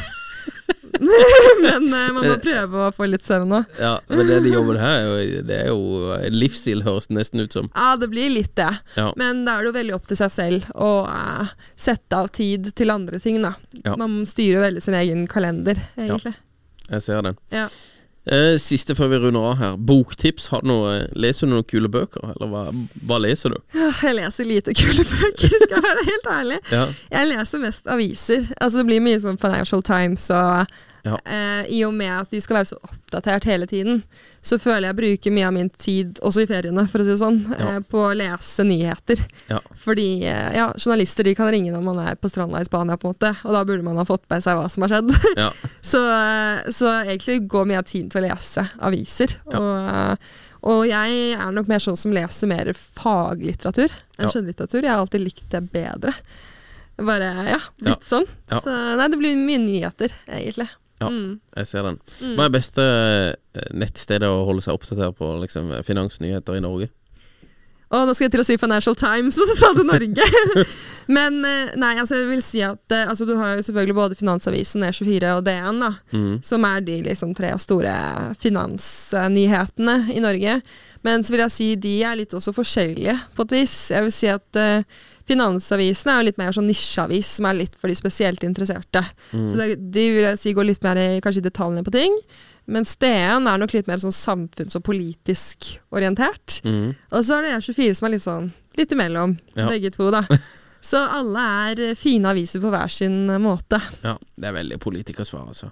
Men man må prøve å få litt søvn nå. Ja, men det de jobber her det er jo en livsstil, høres det nesten ut som. Ja, det blir litt det. Men da er det jo veldig opp til seg selv å sette av tid til andre ting da. Man styrer veldig sin egen kalender, egentlig. Jeg ser den. Siste før vi runder av her, boktips. Leser du noen kule bøker, eller hva leser du? Jeg leser lite kule bøker, skal jeg være helt ærlig. Jeg leser mest aviser. Altså det blir mye sånn Financial Times og i og med at vi skal være så oppdatert hele tiden, så føler jeg bruker mye av min tid, også i feriene for å si det sånn, på å lese nyheter. Fordi journalister de kan ringe når man er på stranda i Spania på en måte, og da burde man ha fått med seg hva som har skjedd. Så egentlig går mye av tiden til å lese aviser, og jeg er nok mer sånn som leser mer faglitteratur enn skjønnlitteratur. Jeg har alltid likt det bedre. Bare, litt sånn. Så nei, det blir mye nyheter, egentlig. Jeg ser den. Hva er beste nettstedet å holde seg oppdatert på, liksom, finansnyheter i Norge? Nå skal jeg til å si Financial Times, og så sa du Norge. Men nei, altså jeg vil si at du har jo selvfølgelig både Finansavisen, E24 og DN da, som er de liksom 3 store finansnyhetene i Norge. Men så vil jeg si de er litt også forskjellige på et vis. Jeg vil si at Finansavisen er jo litt mer sånn nisjeavis som er litt for de spesielt interesserte. Så de vil jeg si går litt mer kanskje i detaljene på ting. Mens DN er nok litt mer sånn samfunns- og politisk orientert. Og så er det E24 som er litt imellom, begge to da. Så alle er fine aviser på hver sin måte. Ja, det er veldig politikersvar altså.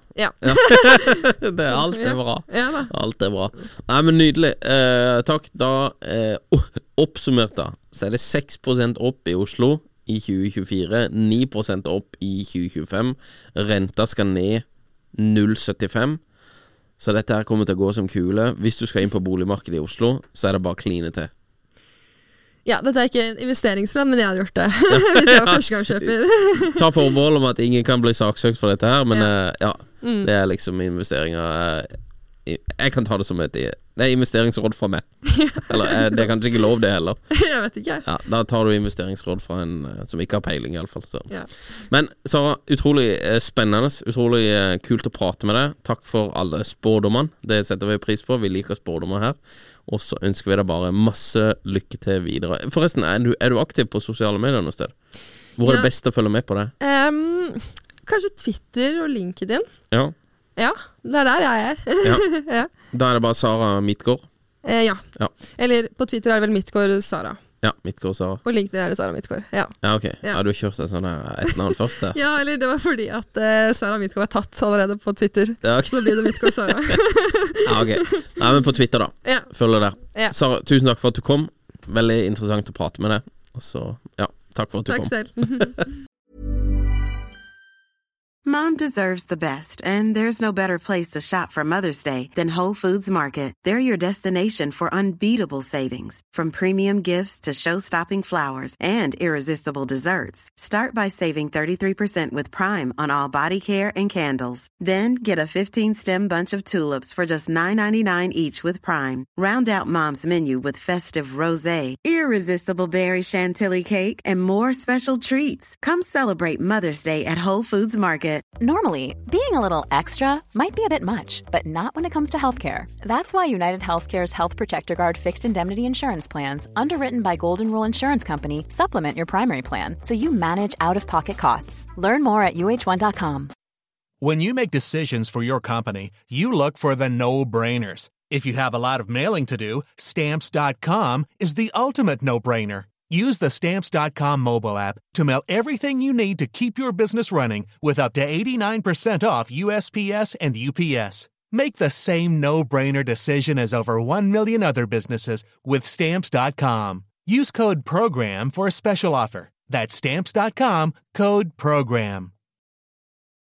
Alt er bra. Alt er bra. Nei, men nydelig. Takk. Da oppsummert da, så er det 6% opp i Oslo i 2024, 9% opp i 2025. Renta skal ned 0,75. Så dette her kommer til å gå som kule. Hvis du skal inn på boligmarkedet i Oslo, så er det bare kline til. Ja, dette er ikke investeringsråd, men jeg hadde gjort det. Hvis jeg var førstegangskjøper. Ta forbehold om at ingen kan bli saksøkt for dette her, men det er liksom investeringer. Jeg kan ta det som det er investeringsråd for meg. Eller det er kanskje ikke lov det heller. Jeg vet ikke. Ja, da tar du investeringsråd fra en som ikke har peiling i alle fall. Så. Men Sara, utrolig spennende, utrolig kult å prate med deg. Takk for alle spådommene. Det setter vi pris på. Vi liker spådommer her. Og så ønsker vi deg bare masse lykke til videre. Forresten, er du aktiv på sosiale medier noe sted? Hvor er det best å følge med på det? Kanskje Twitter og LinkedIn. Ja, det er der jeg er. Da er det bare Sara Midtgaard. Ja. Eller på Twitter er det vel Midtgaard Sara. Ja, Midtgaard Sara. På LinkedIn er det Sara Midtgaard. Ja, ok. Ja, du har kjørt en sånn et navn først der. Ja, eller det var fordi at Sara Midtgaard var tatt allerede på Twitter. Ja, okay. Så blir det Midtgaard Sara. Ja, ok. Nei, men på Twitter da. Ja. Følg der. Ja. Sara, tusen takk for at du kom. Veldig interessant å prate med deg. Og så, ja, takk for at du kom. Takk selv. Mom deserves the best, and there's no better place to shop for Mother's Day than Whole Foods Market. They're your destination for unbeatable savings, from premium gifts to show-stopping flowers and irresistible desserts. Start by saving 33% with Prime on all body care and candles. Then get a 15-stem bunch of tulips for just $9.99 each with Prime. Round out Mom's menu with festive rosé, irresistible berry chantilly cake, and more special treats. Come celebrate Mother's Day at Whole Foods Market. Normally, being a little extra might be a bit much, but not when it comes to healthcare. That's why United Healthcare's Health Protector Guard fixed indemnity insurance plans, underwritten by Golden Rule Insurance Company, supplement your primary plan so you manage out-of-pocket costs. Learn more at UH1.com. When you make decisions for your company, you look for the no-brainers. If you have a lot of mailing to do, Stamps.com is the ultimate no-brainer. Use the Stamps.com mobile app to mail everything you need to keep your business running with up to 89% off USPS and UPS. Make the same no-brainer decision as over 1 million other businesses with Stamps.com. Use code PROGRAM for a special offer. That's Stamps.com, code PROGRAM.